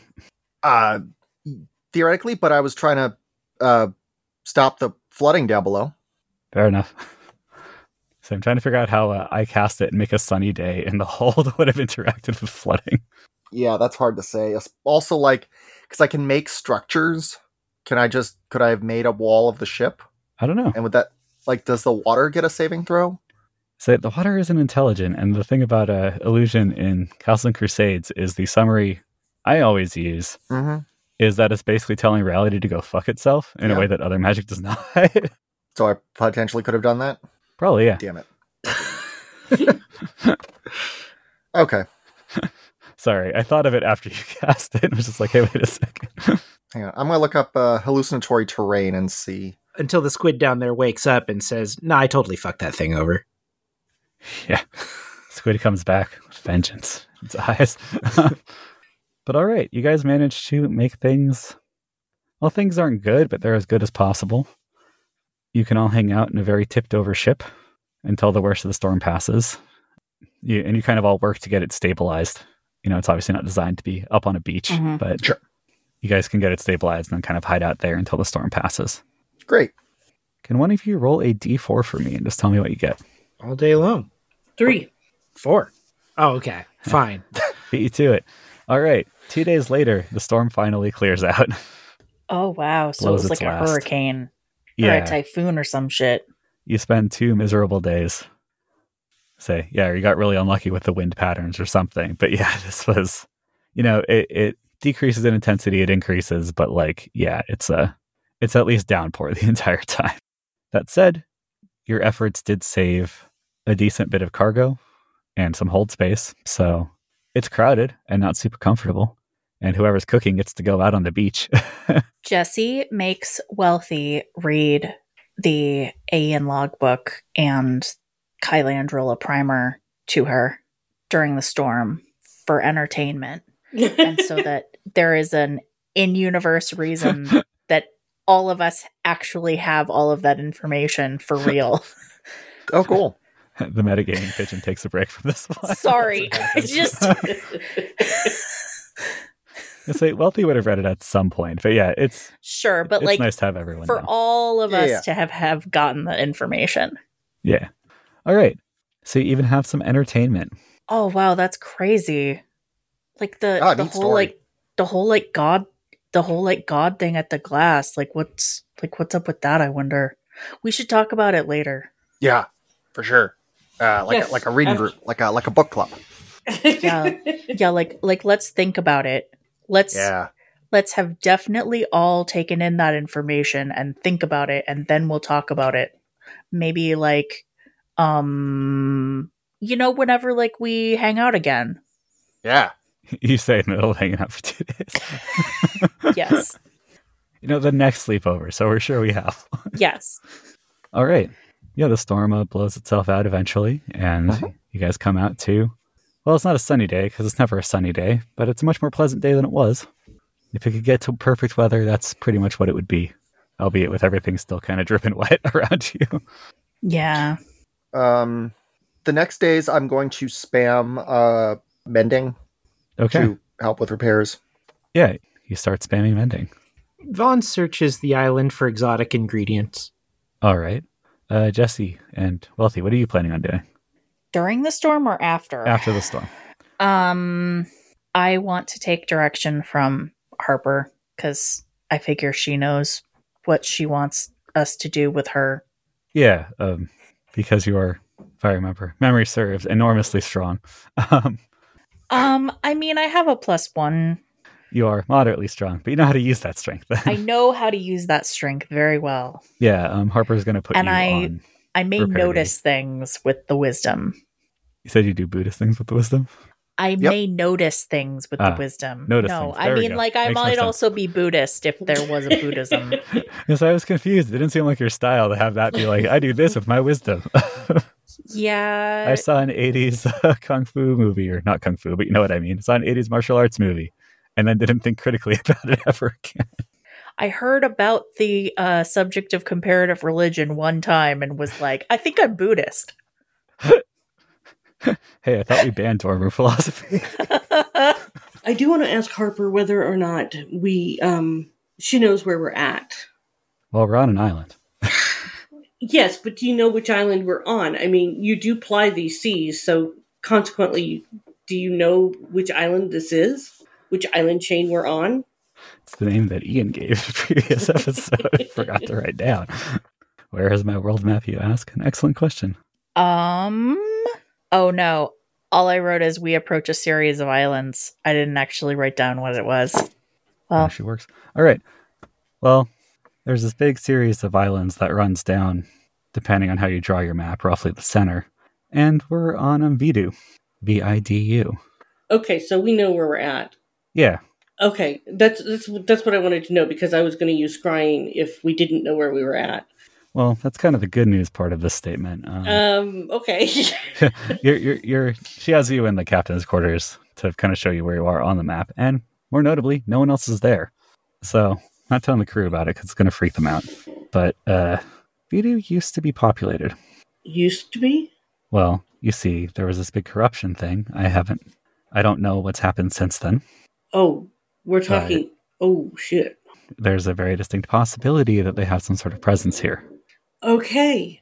Theoretically, but I was trying to stop the flooding down below. Fair enough. So I'm trying to figure out how I cast it and make a sunny day in the hold would have interacted with flooding. Yeah, that's hard to say. Also, because I can make structures, could I have made a wall of the ship? I don't know. And would that, does the water get a saving throw? So the water isn't intelligent, and the thing about illusion in Castle and Crusades is the summary I always use is that it's basically telling reality to go fuck itself in a way that other magic does not. So I potentially could have done that? Probably, yeah. Damn it. Okay. Sorry, I thought of it after you cast it. It was just like, hey, wait a second. Hang on. I'm going to look up hallucinatory terrain and see. Until the squid down there wakes up and says, nah, I totally fucked that thing over. Yeah. Squid comes back with vengeance in its eyes. But all right, you guys managed to make things... Well, things aren't good, but they're as good as possible. You can all hang out in a very tipped-over ship until the worst of the storm passes. You kind of all work to get it stabilized. It's obviously not designed to be up on a beach, but sure. You guys can get it stabilized and then kind of hide out there until the storm passes. Great. Can one of you roll a d4 for me and just tell me what you get? All day long. 3. 4. Oh, okay. Fine. Beat you to it. All right. 2 days later, the storm finally clears out. Oh, wow. So Blows it was like its a last. hurricane or Yeah. a typhoon or some shit. You spend 2 miserable days. Say, yeah, you got really unlucky with the wind patterns or something. But yeah, this was, it decreases in intensity, it increases, but it's at least downpour the entire time. That said, your efforts did save a decent bit of cargo and some hold space. So it's crowded and not super comfortable. And whoever's cooking gets to go out on the beach. Jesse makes Wealthy read the Aeon logbook and Kylandrilla primer to her during the storm for entertainment. and so that there is an in-universe reason that all of us actually have all of that information for real. Oh, cool. The metagaming pigeon takes a break from this one. Sorry. It's just It's like Wealthy would have read it at some point, but yeah, it's sure, but it's like nice to have everyone for know. all of us Yeah. to have gotten the information. Yeah. All right. So you even have some entertainment. Oh wow, that's crazy. Like the neat whole story. the whole God thing at the glass. What's up with that, I wonder. We should talk about it later. Yeah, for sure. Yes. Like a reading group, like a book club. Yeah, like let's think about it. Let's have definitely all taken in that information and think about it, and then we'll talk about it. Maybe whenever we hang out again. Yeah. You say in the middle of hanging out for 2 days. Yes. The next sleepover. So we're sure we have. Yes. All right. Yeah, the storm blows itself out eventually, and you guys come out to, well, it's not a sunny day because it's never a sunny day, but it's a much more pleasant day than it was. If it could get to perfect weather, that's pretty much what it would be, albeit with everything still kind of dripping wet around you. Yeah. The next days, I'm going to spam mending Okay. to help with repairs. Yeah, you start spamming mending. Vaughn searches the island for exotic ingredients. All right. Jesse and Wealthy, what are you planning on doing During the storm or after? after the storm? I want to take direction from Harper because I figure she knows what she wants us to do with her. Yeah, because you are, if I remember, memory serves, enormously strong. I mean, I have a +1. You are moderately strong, but you know how to use that strength. Then. I know how to use that strength very well. Yeah, Harper's going to put And you I on. may Repair notice things with the wisdom. You said you do Buddhist things with the wisdom? I may notice things with the Ah, wisdom. notice No, things. I There we mean, go. I Makes more might sense. also be Buddhist if there was a Buddhism. Because I was confused. It didn't seem like your style to have that be like, I do this with my wisdom. Yeah. I saw an 80s kung fu movie, or not kung fu, but you know what I mean. I saw an 80s martial arts movie and then didn't think critically about it ever again. I heard about the subject of comparative religion one time and was like, I think I'm Buddhist. Hey, I thought we banned Dormer philosophy. I do want to ask Harper whether or not she knows where we're at. Well, we're on an island. Yes, but do you know which island we're on? I mean, you do ply these seas, so consequently, do you know which island this is? Which island chain we're on? It's the name that Ian gave the previous episode. I forgot to write down. Where is my world map, you ask? An excellent question. Oh no. All I wrote is we approach a series of islands. I didn't actually write down what it was. Well, She works. All right. Well, there's this big series of islands that runs down, depending on how you draw your map, roughly the center. And we're on Vidu. Vidu. Okay, so we know where we're at. Yeah. Okay, that's what I wanted to know because I was going to use scrying if we didn't know where we were at. Well, that's kind of the good news part of this statement. Okay. She has you in the captain's quarters to kind of show you where you are on the map. And more notably, no one else is there. So, not telling the crew about it because it's going to freak them out. But Vidu used to be populated. Used to be? Well, you see, there was this big corruption thing. I don't know what's happened since then. Oh, we're talking. Oh, shit. There's a very distinct possibility that they have some sort of presence here. Okay.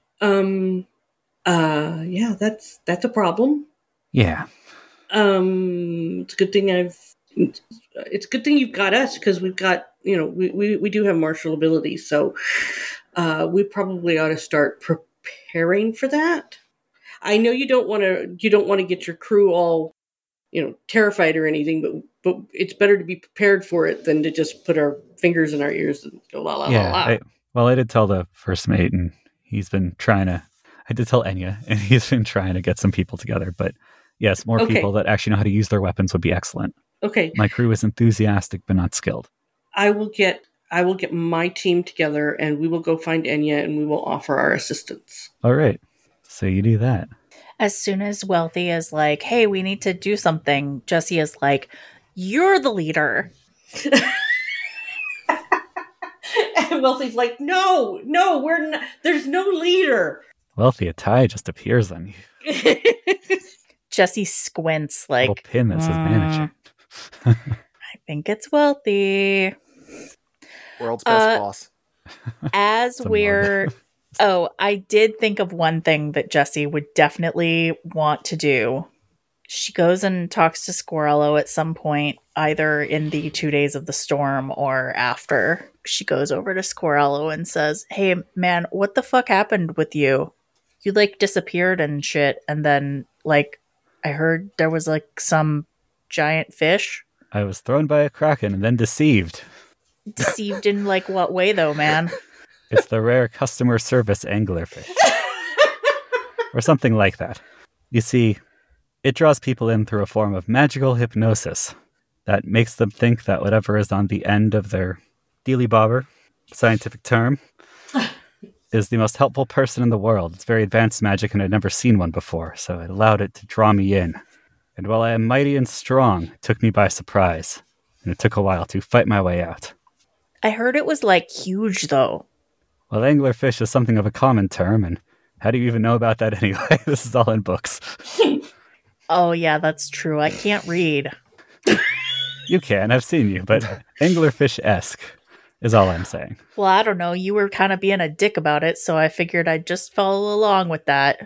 Yeah, that's a problem. Yeah. It's a good thing it's a good thing you've got us because we've got, we do have martial abilities. So, we probably ought to start preparing for that. I know you don't want to get your crew all, terrified or anything, but it's better to be prepared for it than to just put our fingers in our ears and go la la la la. I did tell the first mate, and he's been trying to. I did tell Enya, and he's been trying to get some people together. But yes, more people that actually know how to use their weapons would be excellent. Okay. My crew is enthusiastic but not skilled. I will get my team together, and we will go find Enya, and we will offer our assistance. All right, so you do that. as soon as Wealthy is like, hey, we need to do something, Jesse is like, You're the leader. And Wealthy's like, no, we're not. There's no leader. Wealthy, a tie just appears on you. Jesse squints like, Little pin that says manager. I think it's Wealthy. World's best boss. As It's a we're... Oh, I did think of one thing that Jessie would definitely want to do. She goes and talks to Squirrello at some point, either in the 2 days of the storm or after. She goes over to Squirrello and says, hey, man, what the fuck happened with you? You, like, disappeared and shit, and then, like, I heard there was, like, some giant fish. I was thrown by a kraken and then deceived. Deceived in, like, what way, though, man? It's the rare customer service anglerfish. Or something like that. You see, it draws people in through a form of magical hypnosis that makes them think that whatever is on the end of their dealy bobber, scientific term, is the most helpful person in the world. It's very advanced magic, and I'd never seen one before, so it allowed it to draw me in. And while I am mighty and strong, it took me by surprise, and it took a while to fight my way out. I heard it was, like, huge, though. Well, anglerfish is something of a common term, and how do you even know about that anyway? This is all in books. Oh, yeah, that's true. I can't read. You can, I've seen you, but anglerfish-esque is all I'm saying. Well, I don't know. You were kind of being a dick about it, so I figured I'd just follow along with that.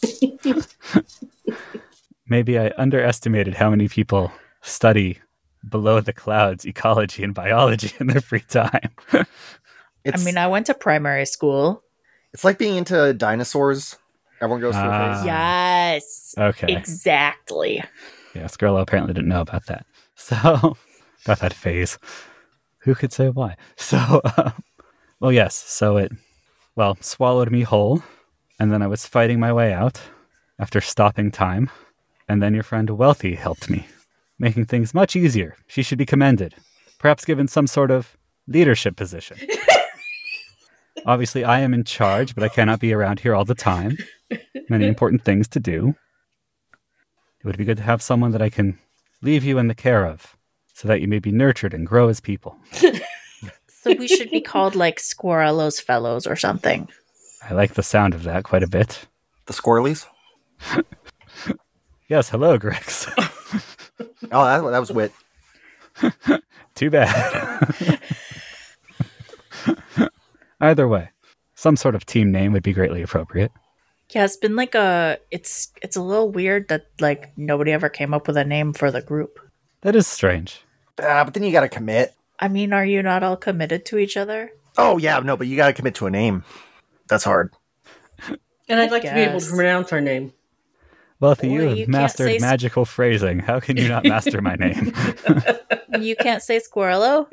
Maybe I underestimated how many people study below the clouds ecology and biology in their free time. It's, I mean, I went to primary school. it's like being into dinosaurs. Everyone goes through a phase. Yes. Okay. Exactly. Yeah, Squirrello apparently didn't know about that. So, about that phase. Who could say why? So, well, yes. So it, swallowed me whole. And then I was fighting my way out after stopping time. And then your friend Wealthy helped me, making things much easier. She should be commended. Perhaps given some sort of leadership position. Obviously, I am in charge, but I cannot be around here all the time. Many important things to do. It would be good to have someone that I can leave you in the care of, so that you may be nurtured and grow as people. So we should be called, like, Squirrello's Fellows or something. I like the sound of that quite a bit. The Squirrelies? Yes, hello, Grex. Oh, that was wit. Too bad. Either way, some sort of team name would be greatly appropriate. Yeah, it's been like it's a little weird that, like, nobody ever came up with a name for the group. That is strange. But then you gotta commit. I mean, are you not all committed to each other? Oh, yeah, no, but you gotta commit to a name. That's hard. And I'd like to be able guess. to pronounce our name. Wealthy, Or you you have can't mastered say magical phrasing. How can you not master my name? You can't say Squirrello?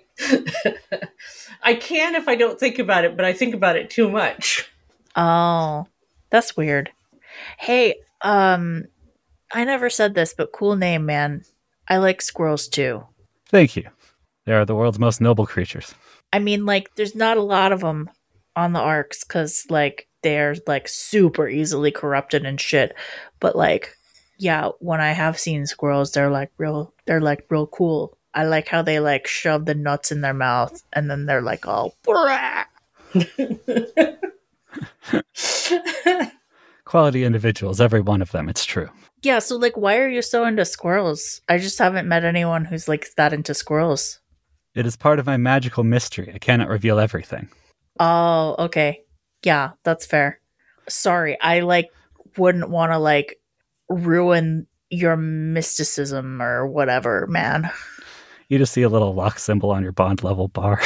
I can if I don't think about it, but I think about it too much. Oh, that's weird. Hey, I never said this, but cool name, man. I like squirrels too. Thank you. They are the world's most noble creatures. I mean, like, there's not a lot of them on the arcs because, like, they're, like, super easily corrupted and shit. But, like, yeah, when I have seen squirrels, they're real cool. I like how they, like, shove the nuts in their mouth and then they're like all "Brah!" Quality individuals, every one of them, it's true. Yeah, so, like, why are you so into squirrels? I just haven't met anyone who's, like, that into squirrels. It is part of my magical mystery. I cannot reveal everything. Oh, okay. Yeah, that's fair. Sorry, I, like, wouldn't want to, like, ruin your mysticism or whatever, man. You just see a little lock symbol on your bond level bar.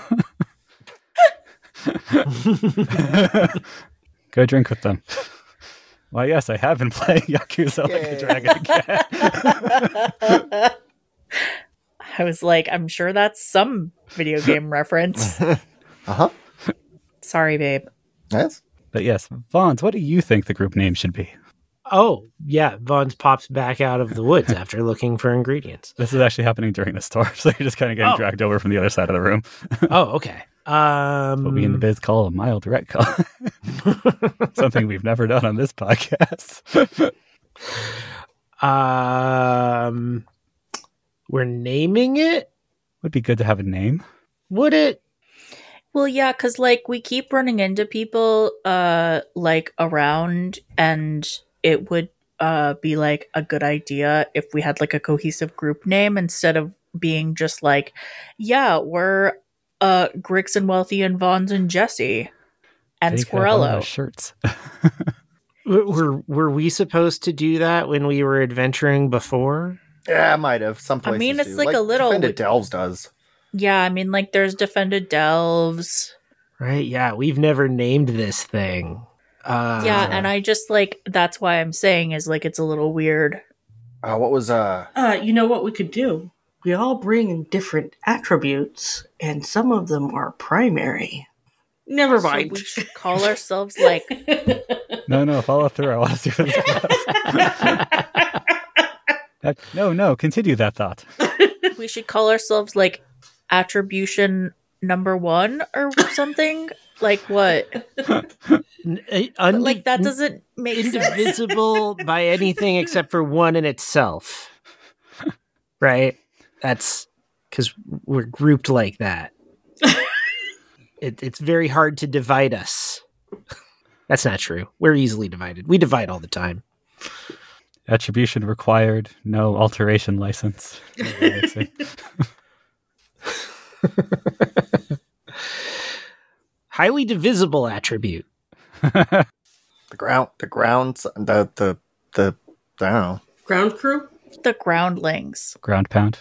Go drink with them. Why, yes, I have been playing Yakuza Like a Dragon again. I was like, I'm sure that's some video game reference. Uh-huh. Sorry, babe. Yes. But yes, Vons, what do you think the group name should be? Oh, yeah. Vons pops back out of the woods after looking for ingredients. This is actually happening during the storm, so you're just kind of getting dragged over from the other side of the room. Oh, okay. What we in the biz call a mild retcon. Something we've never done on this podcast. We're naming it? Would be good to have a name. Would it? Well, yeah, because like we keep running into people like around, and it would be like a good idea if we had like a cohesive group name instead of being just like, yeah, we're Grix and Wealthy and Vons and Jesse and Take out all our Squirrello. shirts. Were we supposed to do that when we were adventuring before? Yeah, I might have. Some places mean, it's do. like a little- Defended Delves does. Yeah, I mean, like there's Defended Delves. Right, yeah, we've never named this thing. Yeah, and I just like that's why I'm saying is like it's a little weird. What was You know what we could do? We all bring in different attributes, and some of them are primary. Never So mind. we should call ourselves like No, follow through. I want to see where this goes. No, continue that thought. we should call ourselves like attribution number 1 or something. Like what? Like that doesn't make sense. indivisible by anything except for one in itself. Right? That's because we're grouped like that. It's very hard to divide us. That's not true. We're easily divided. We divide all the time. Attribution required. No alteration license. Highly divisible attribute. the grounds, the I don't know. Ground crew? The groundlings. Ground pound.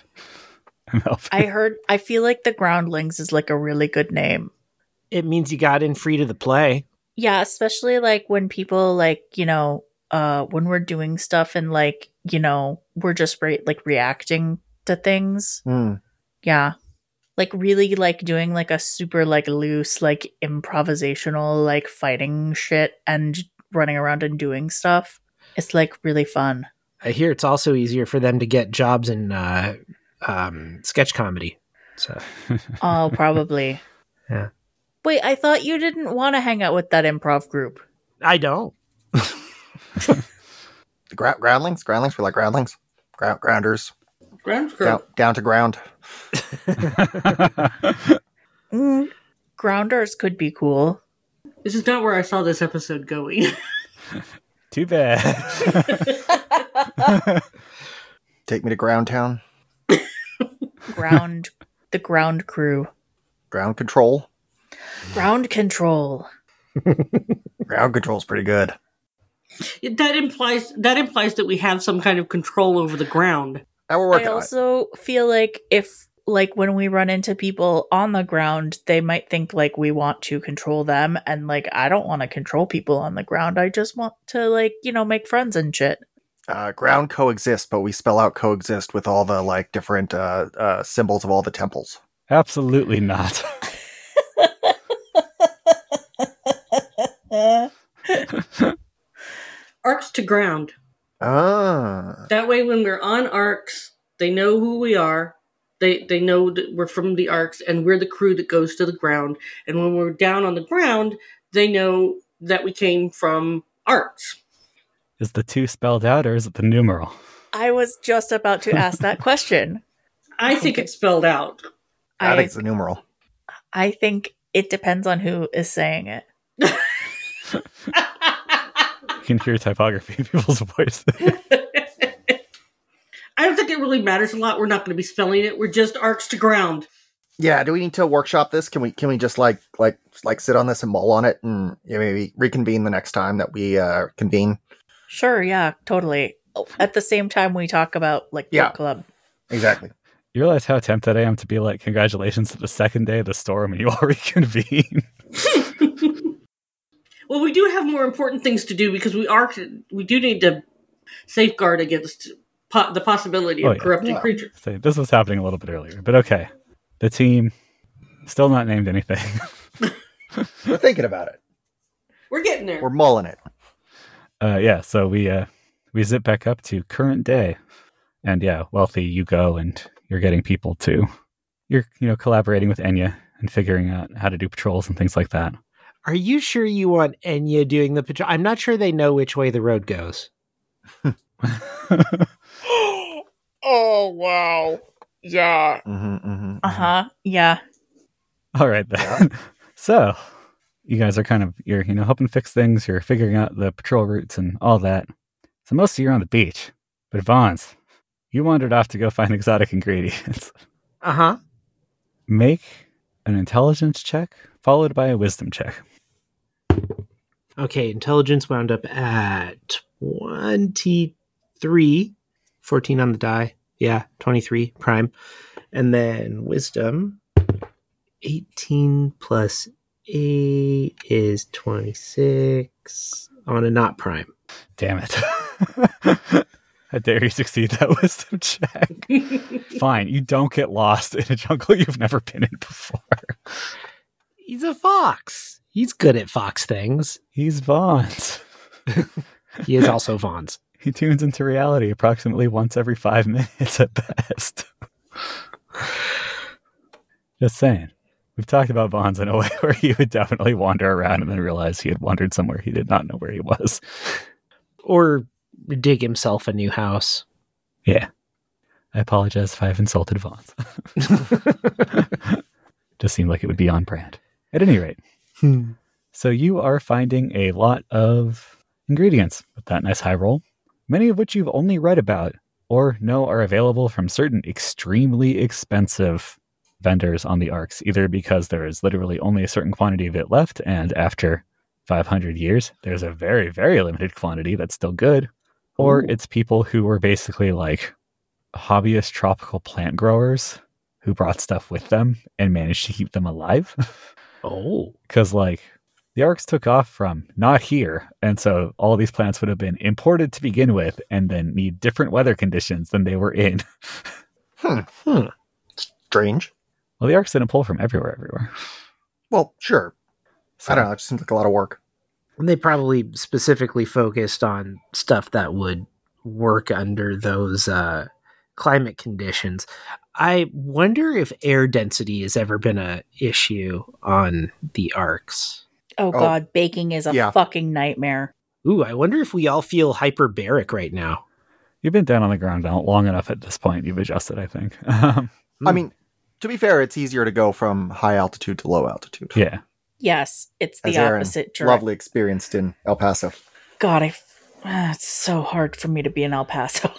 I feel like the groundlings is like a really good name. It means you got in free to the play. Yeah, especially like when people like, when we're doing stuff and like, we're just reacting to things. Yeah. Like really like doing like a super like loose, like improvisational, like fighting shit and running around and doing stuff. It's like really fun. I hear it's also easier for them to get jobs in sketch comedy. So Oh, probably. Yeah. Wait, I thought you didn't want to hang out with that improv group. I don't. The groundlings? Groundlings? We like groundlings? Grounders. Ground crew. Down to ground. Grounders could be cool. This is not where I saw this episode going. Too bad. Take me to Ground Town. The ground crew. Ground control. Ground control. Ground control's pretty good. That implies that we have some kind of control over the ground. And we're I working on it. also feel like if like when we run into people on the ground, they might think like we want to control them, and like I don't want to control people on the ground. I just want to like, make friends and shit. Ground coexist, but we spell out coexist with all the like different symbols of all the temples. Absolutely not. Arcs to ground. Ah. That way, when we're on arcs, they know who we are. They know that we're from the arcs, and we're the crew that goes to the ground. And when we're down on the ground, they know that we came from arcs. Is the 2 spelled out or is it the numeral? I was just about to ask that question. I think it's spelled out. I think it's the numeral. I think it depends on who is saying it. You can hear typography in people's voices. I don't think it really matters a lot. We're not going to be spelling it. We're just arcs to ground. Yeah, do we need to workshop this? Can we just like sit on this and mull on it and maybe reconvene the next time that we convene? Sure, yeah, totally. At the same time we talk about like book club. Exactly. You realize how tempted I am to be like, congratulations to the second day of the storm and you all reconvene. Well, we do have more important things to do because we do need to safeguard against the possibility of corrupted creatures. So this was happening a little bit earlier, but okay. The team still not named anything. We're thinking about it. We're getting there. We're mulling it. So we zip back up to current day, and Wealthy, you go and you're getting people to, you're collaborating with Enya and figuring out how to do patrols and things like that. Are you sure you want Enya doing the patrol? I'm not sure they know which way the road goes. Oh, wow. Yeah. Yeah. All right then. So you guys are you're helping fix things. You're figuring out the patrol routes and all that. So most of you are on the beach, but Vons, you wandered off to go find exotic ingredients. Make an intelligence check followed by a wisdom check. Okay, intelligence wound up at 23. 14 on the die. Yeah, 23 prime. And then wisdom, 18 plus 8 is 26 on a not prime. Damn it. How dare you succeed that wisdom check? Fine, you don't get lost in a jungle you've never been in before. He's a fox. He's good at fox things. He's Vons. He is also Vons. He tunes into reality approximately once every 5 minutes at best. Just saying. We've talked about Vons in a way where he would definitely wander around and then realize he had wandered somewhere he did not know where he was. Or dig himself a new house. Yeah. I apologize if I've insulted Vons. Just seemed like it would be on brand. At any rate. So you are finding a lot of ingredients with that nice high roll, many of which you've only read about or know are available from certain extremely expensive vendors on the Arks, either because there is literally only a certain quantity of it left, and after 500 years, there's a very, very limited quantity that's still good, or it's people who were basically like hobbyist tropical plant growers who brought stuff with them and managed to keep them alive. Because like the Arks took off from not here, and so all these plants would have been imported to begin with and then need different weather conditions than they were in. Strange. Well, the Arks didn't pull from everywhere. Well, sure. So, I don't know. It just seems like a lot of work. And they probably specifically focused on stuff that would work under those climate conditions. I wonder if air density has ever been a issue on the Arks. Oh God, baking is a fucking nightmare. Ooh, I wonder if we all feel hyperbaric right now. You've been down on the ground long enough at this point. You've adjusted, I think. I mean, to be fair, it's easier to go from high altitude to low altitude. Yeah. Yes, it's the As Aaron opposite direction. lovely experienced in El Paso. God, it's so hard for me to be in El Paso.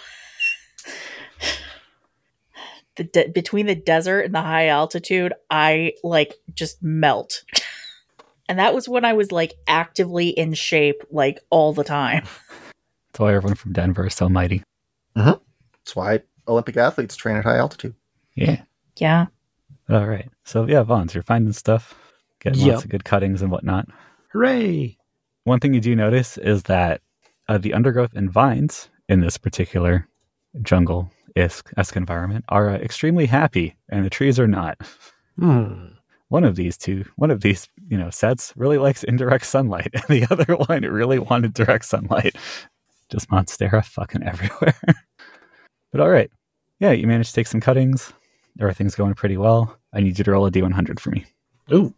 Between the desert and the high altitude, I like just melt. And that was when I was like actively in shape like all the time. That's why everyone from Denver is so mighty. Mm-hmm. That's why Olympic athletes train at high altitude. Yeah. Yeah. All right. So yeah, Vons, you're finding stuff, getting lots of good cuttings and whatnot. Hooray! One thing you do notice is that the undergrowth and vines in this particular jungle-esque environment are extremely happy, and the trees are not. One of these, sets really likes indirect sunlight, and the other one really wanted direct sunlight. Just Monstera fucking everywhere. But all right. Yeah, you managed to take some cuttings. Everything's going pretty well. I need you to roll a D100 for me. Ooh.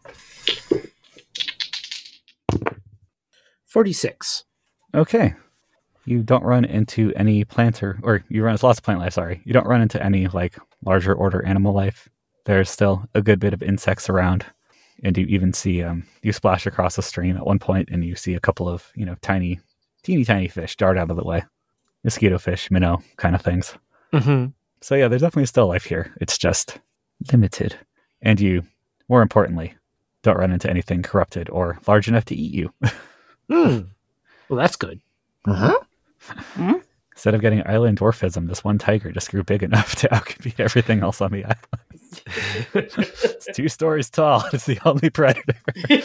46. Okay. You don't run into any or you run lots of plant life, sorry. You don't run into any like larger order animal life. There's still a good bit of insects around. And you even see, you splash across a stream at one point and you see a couple of, teeny tiny fish dart out of the way. Mosquito fish, minnow kind of things. Mm-hmm. So yeah, there's definitely still life here. It's just limited. And you, more importantly, don't run into anything corrupted or large enough to eat you. Well, that's good. Mm-hmm. Instead of getting island dwarfism, this one tiger just grew big enough to outcompete everything else on the island. It's 2 stories tall. It's the only predator.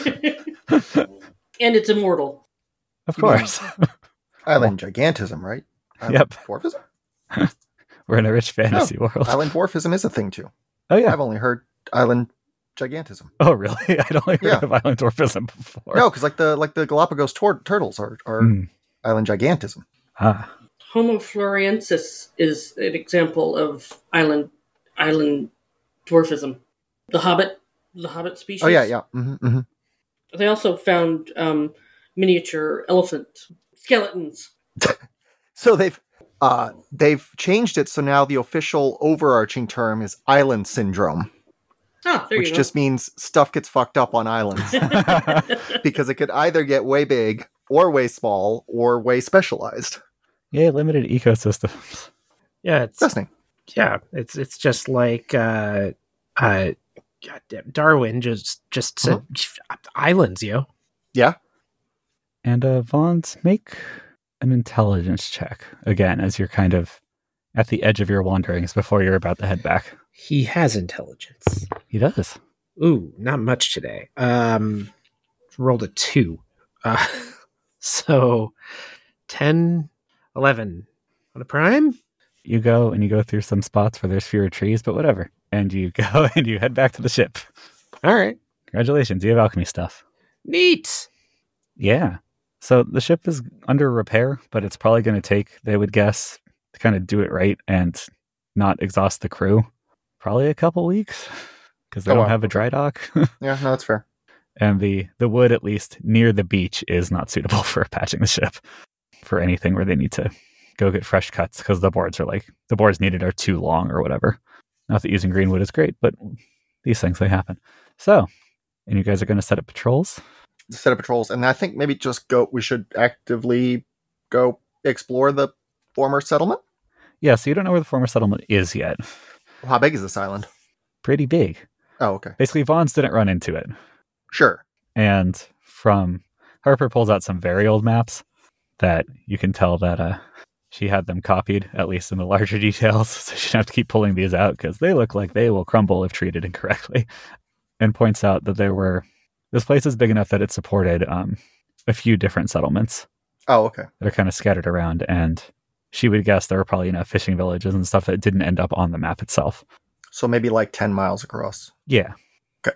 And it's immortal. Of course. Island gigantism, right? Island Yep. Dwarfism? We're in a rich fantasy world. Island dwarfism is a thing, too. Oh, yeah. I've only heard island gigantism. Oh, really? I'd only heard of island dwarfism before. No, because like the Galapagos turtles are island gigantism. Ah. Homo floresiensis is an example of island dwarfism. The Hobbit species. Oh, yeah. Mm-hmm, mm-hmm. They also found miniature elephant skeletons. So they've They've changed it, so now the official overarching term is island syndrome, Oh, there which you go. just means stuff gets fucked up on islands. Because it could either get way big, or way small, or way specialized. Yay, limited ecosystems. Yeah, Fascinating. it's just like goddamn, Darwin just said islands, yo. Yeah. And Vons, make an intelligence check again as you're kind of at the edge of your wanderings before you're about to head back. He has intelligence. He does. Ooh, not much today. Rolled a 2. So 10, 11 on a prime. You go and you go through some spots where there's fewer trees, but whatever. And you go and you head back to the ship. All right. Congratulations, you have alchemy stuff. Neat. Yeah. So the ship is under repair, but it's probably going to take, they would guess, to kind of do it right and not exhaust the crew, probably a couple weeks because they don't have a dry dock. Yeah, no, that's fair. And the wood, at least near the beach, is not suitable for patching the ship for anything where they need to go get fresh cuts because the boards needed are too long or whatever. Not that using green wood is great, but these things, they happen. So, and you guys are going to set up patrols? Set up patrols, and I think maybe we should actively go explore the former settlement. Yeah, so you don't know where the former settlement is yet. Well, how big is this island? Pretty big. Oh, okay. Basically, Vons didn't run into it. Sure. And from Harper pulls out some very old maps that you can tell that she had them copied, at least in the larger details. So she didn't have to keep pulling these out because they look like they will crumble if treated incorrectly. And points out that this place is big enough that it supported a few different settlements. Oh, okay. That are kind of scattered around. And she would guess there were probably fishing villages and stuff that didn't end up on the map itself. So maybe like 10 miles across. Yeah. Okay.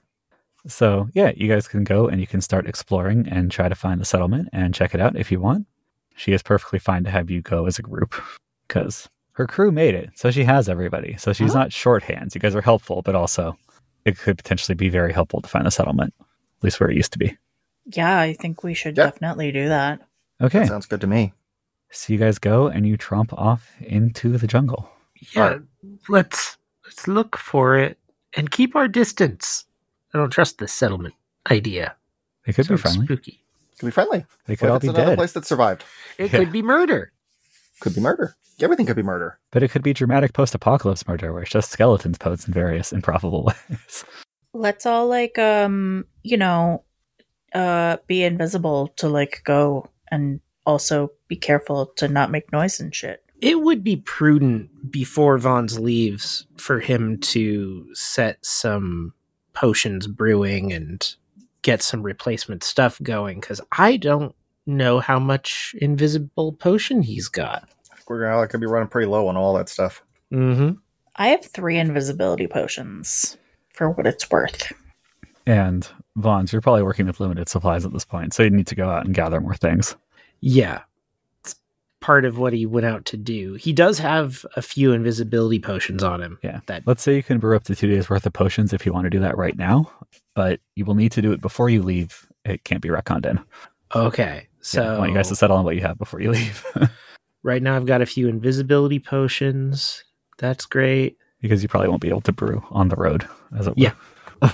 So, yeah, you guys can go and you can start exploring and try to find the settlement and check it out if you want. She is perfectly fine to have you go as a group because her crew made it. So she has everybody. So she's not shorthands. You guys are helpful, but also it could potentially be very helpful to find the settlement, at least where it used to be. Yeah, I think we should definitely do that. Okay. That sounds good to me. So you guys go and you tromp off into the jungle. Yeah, let's look for it and keep our distance. I don't trust this settlement idea. They could be Sounds friendly. spooky. Could be friendly. They could What all if be it's another dead. place that survived? It could be murder. Could be murder. Everything could be murder. But it could be dramatic post-apocalypse murder where it's just skeletons posed in various improbable ways. Let's all be invisible to go and also be careful to not make noise and shit. It would be prudent before Vons leaves for him to set some potions brewing and get some replacement stuff going, because I don't know how much invisible potion he's got. We're going to be running pretty low on all that stuff. Mm-hmm. I have 3 invisibility potions for what it's worth. And Vons, you're probably working with limited supplies at this point, so you need to go out and gather more things. Yeah. It's part of what he went out to do. He does have a few invisibility potions on him. Yeah. That Let's say you can brew up to 2 days worth of potions if you want to do that right now, but you will need to do it before you leave. It can't be retconned in. Okay. So I want you guys to settle on what you have before you leave. right now I've got a few invisibility potions. That's great. Because you probably won't be able to brew on the road, as it were. Yeah.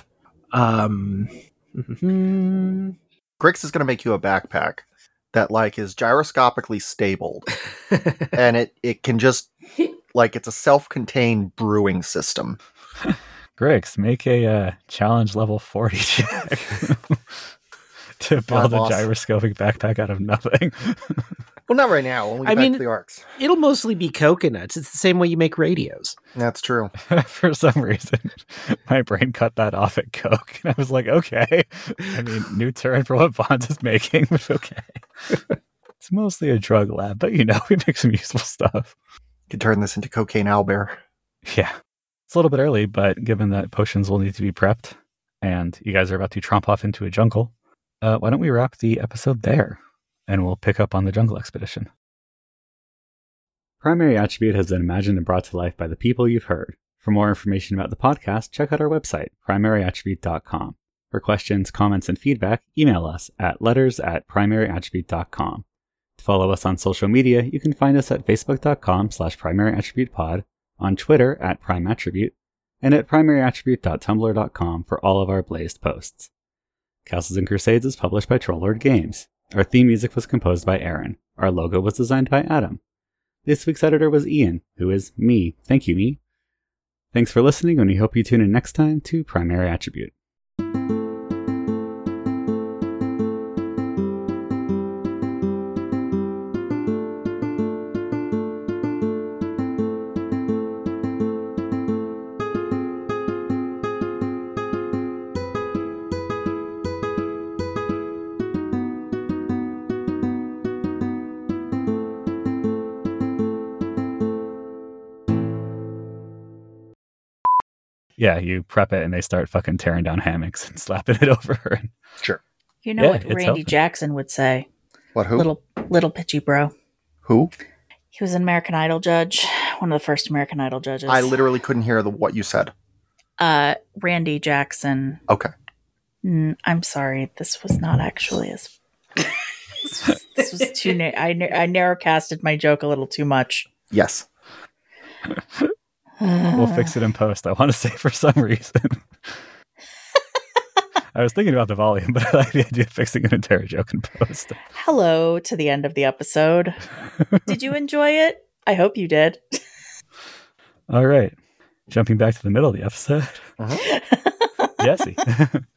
Grix is going to make you a backpack that is gyroscopically stable, and it can just it's a self-contained brewing system. Grix, make a challenge level 40 check to build a gyroscopic backpack out of nothing. Well, not right now. When we get back to the arcs. It'll mostly be coconuts. It's the same way you make radios. That's true. For some reason, my brain cut that off at Coke. And I was like, okay. I mean, new turn for what Vons is making, but okay. It's mostly a drug lab, but we make some useful stuff. Could turn this into cocaine owlbear. Yeah. It's a little bit early, but given that potions will need to be prepped and you guys are about to tromp off into a jungle, why don't we wrap the episode there? And we'll pick up on the jungle expedition. Primary Attribute has been imagined and brought to life by the people you've heard. For more information about the podcast, check out our website, primaryattribute.com. For questions, comments, and feedback, email us at letters@primaryattribute.com. To follow us on social media, you can find us at facebook.com/primaryattributepod, on Twitter at primeattribute, and at primaryattribute.tumblr.com for all of our blazed posts. Castles and Crusades is published by Trollord Games. Our theme music was composed by Aaron. Our logo was designed by Adam. This week's editor was Ian, who is me. Thank you, me. Thanks for listening, and we hope you tune in next time to Primary Attribute. Yeah, you prep it and they start fucking tearing down hammocks and slapping it over her. Sure. You know Yeah, what it's Randy helping. Jackson would say? What, who? Little pitchy bro. Who? He was an American Idol judge, one of the first American Idol judges. I literally couldn't hear what you said. Randy Jackson. Okay. I'm sorry, this was not actually as. This was too. I narrowcasted my joke a little too much. Yes. We'll fix it in post, I want to say, for some reason. I was thinking about the volume, but I like the idea of fixing an entire joke in post. Hello to the end of the episode. Did you enjoy it? I hope you did. All right. Jumping back to the middle of the episode. Uh-huh. Jesse.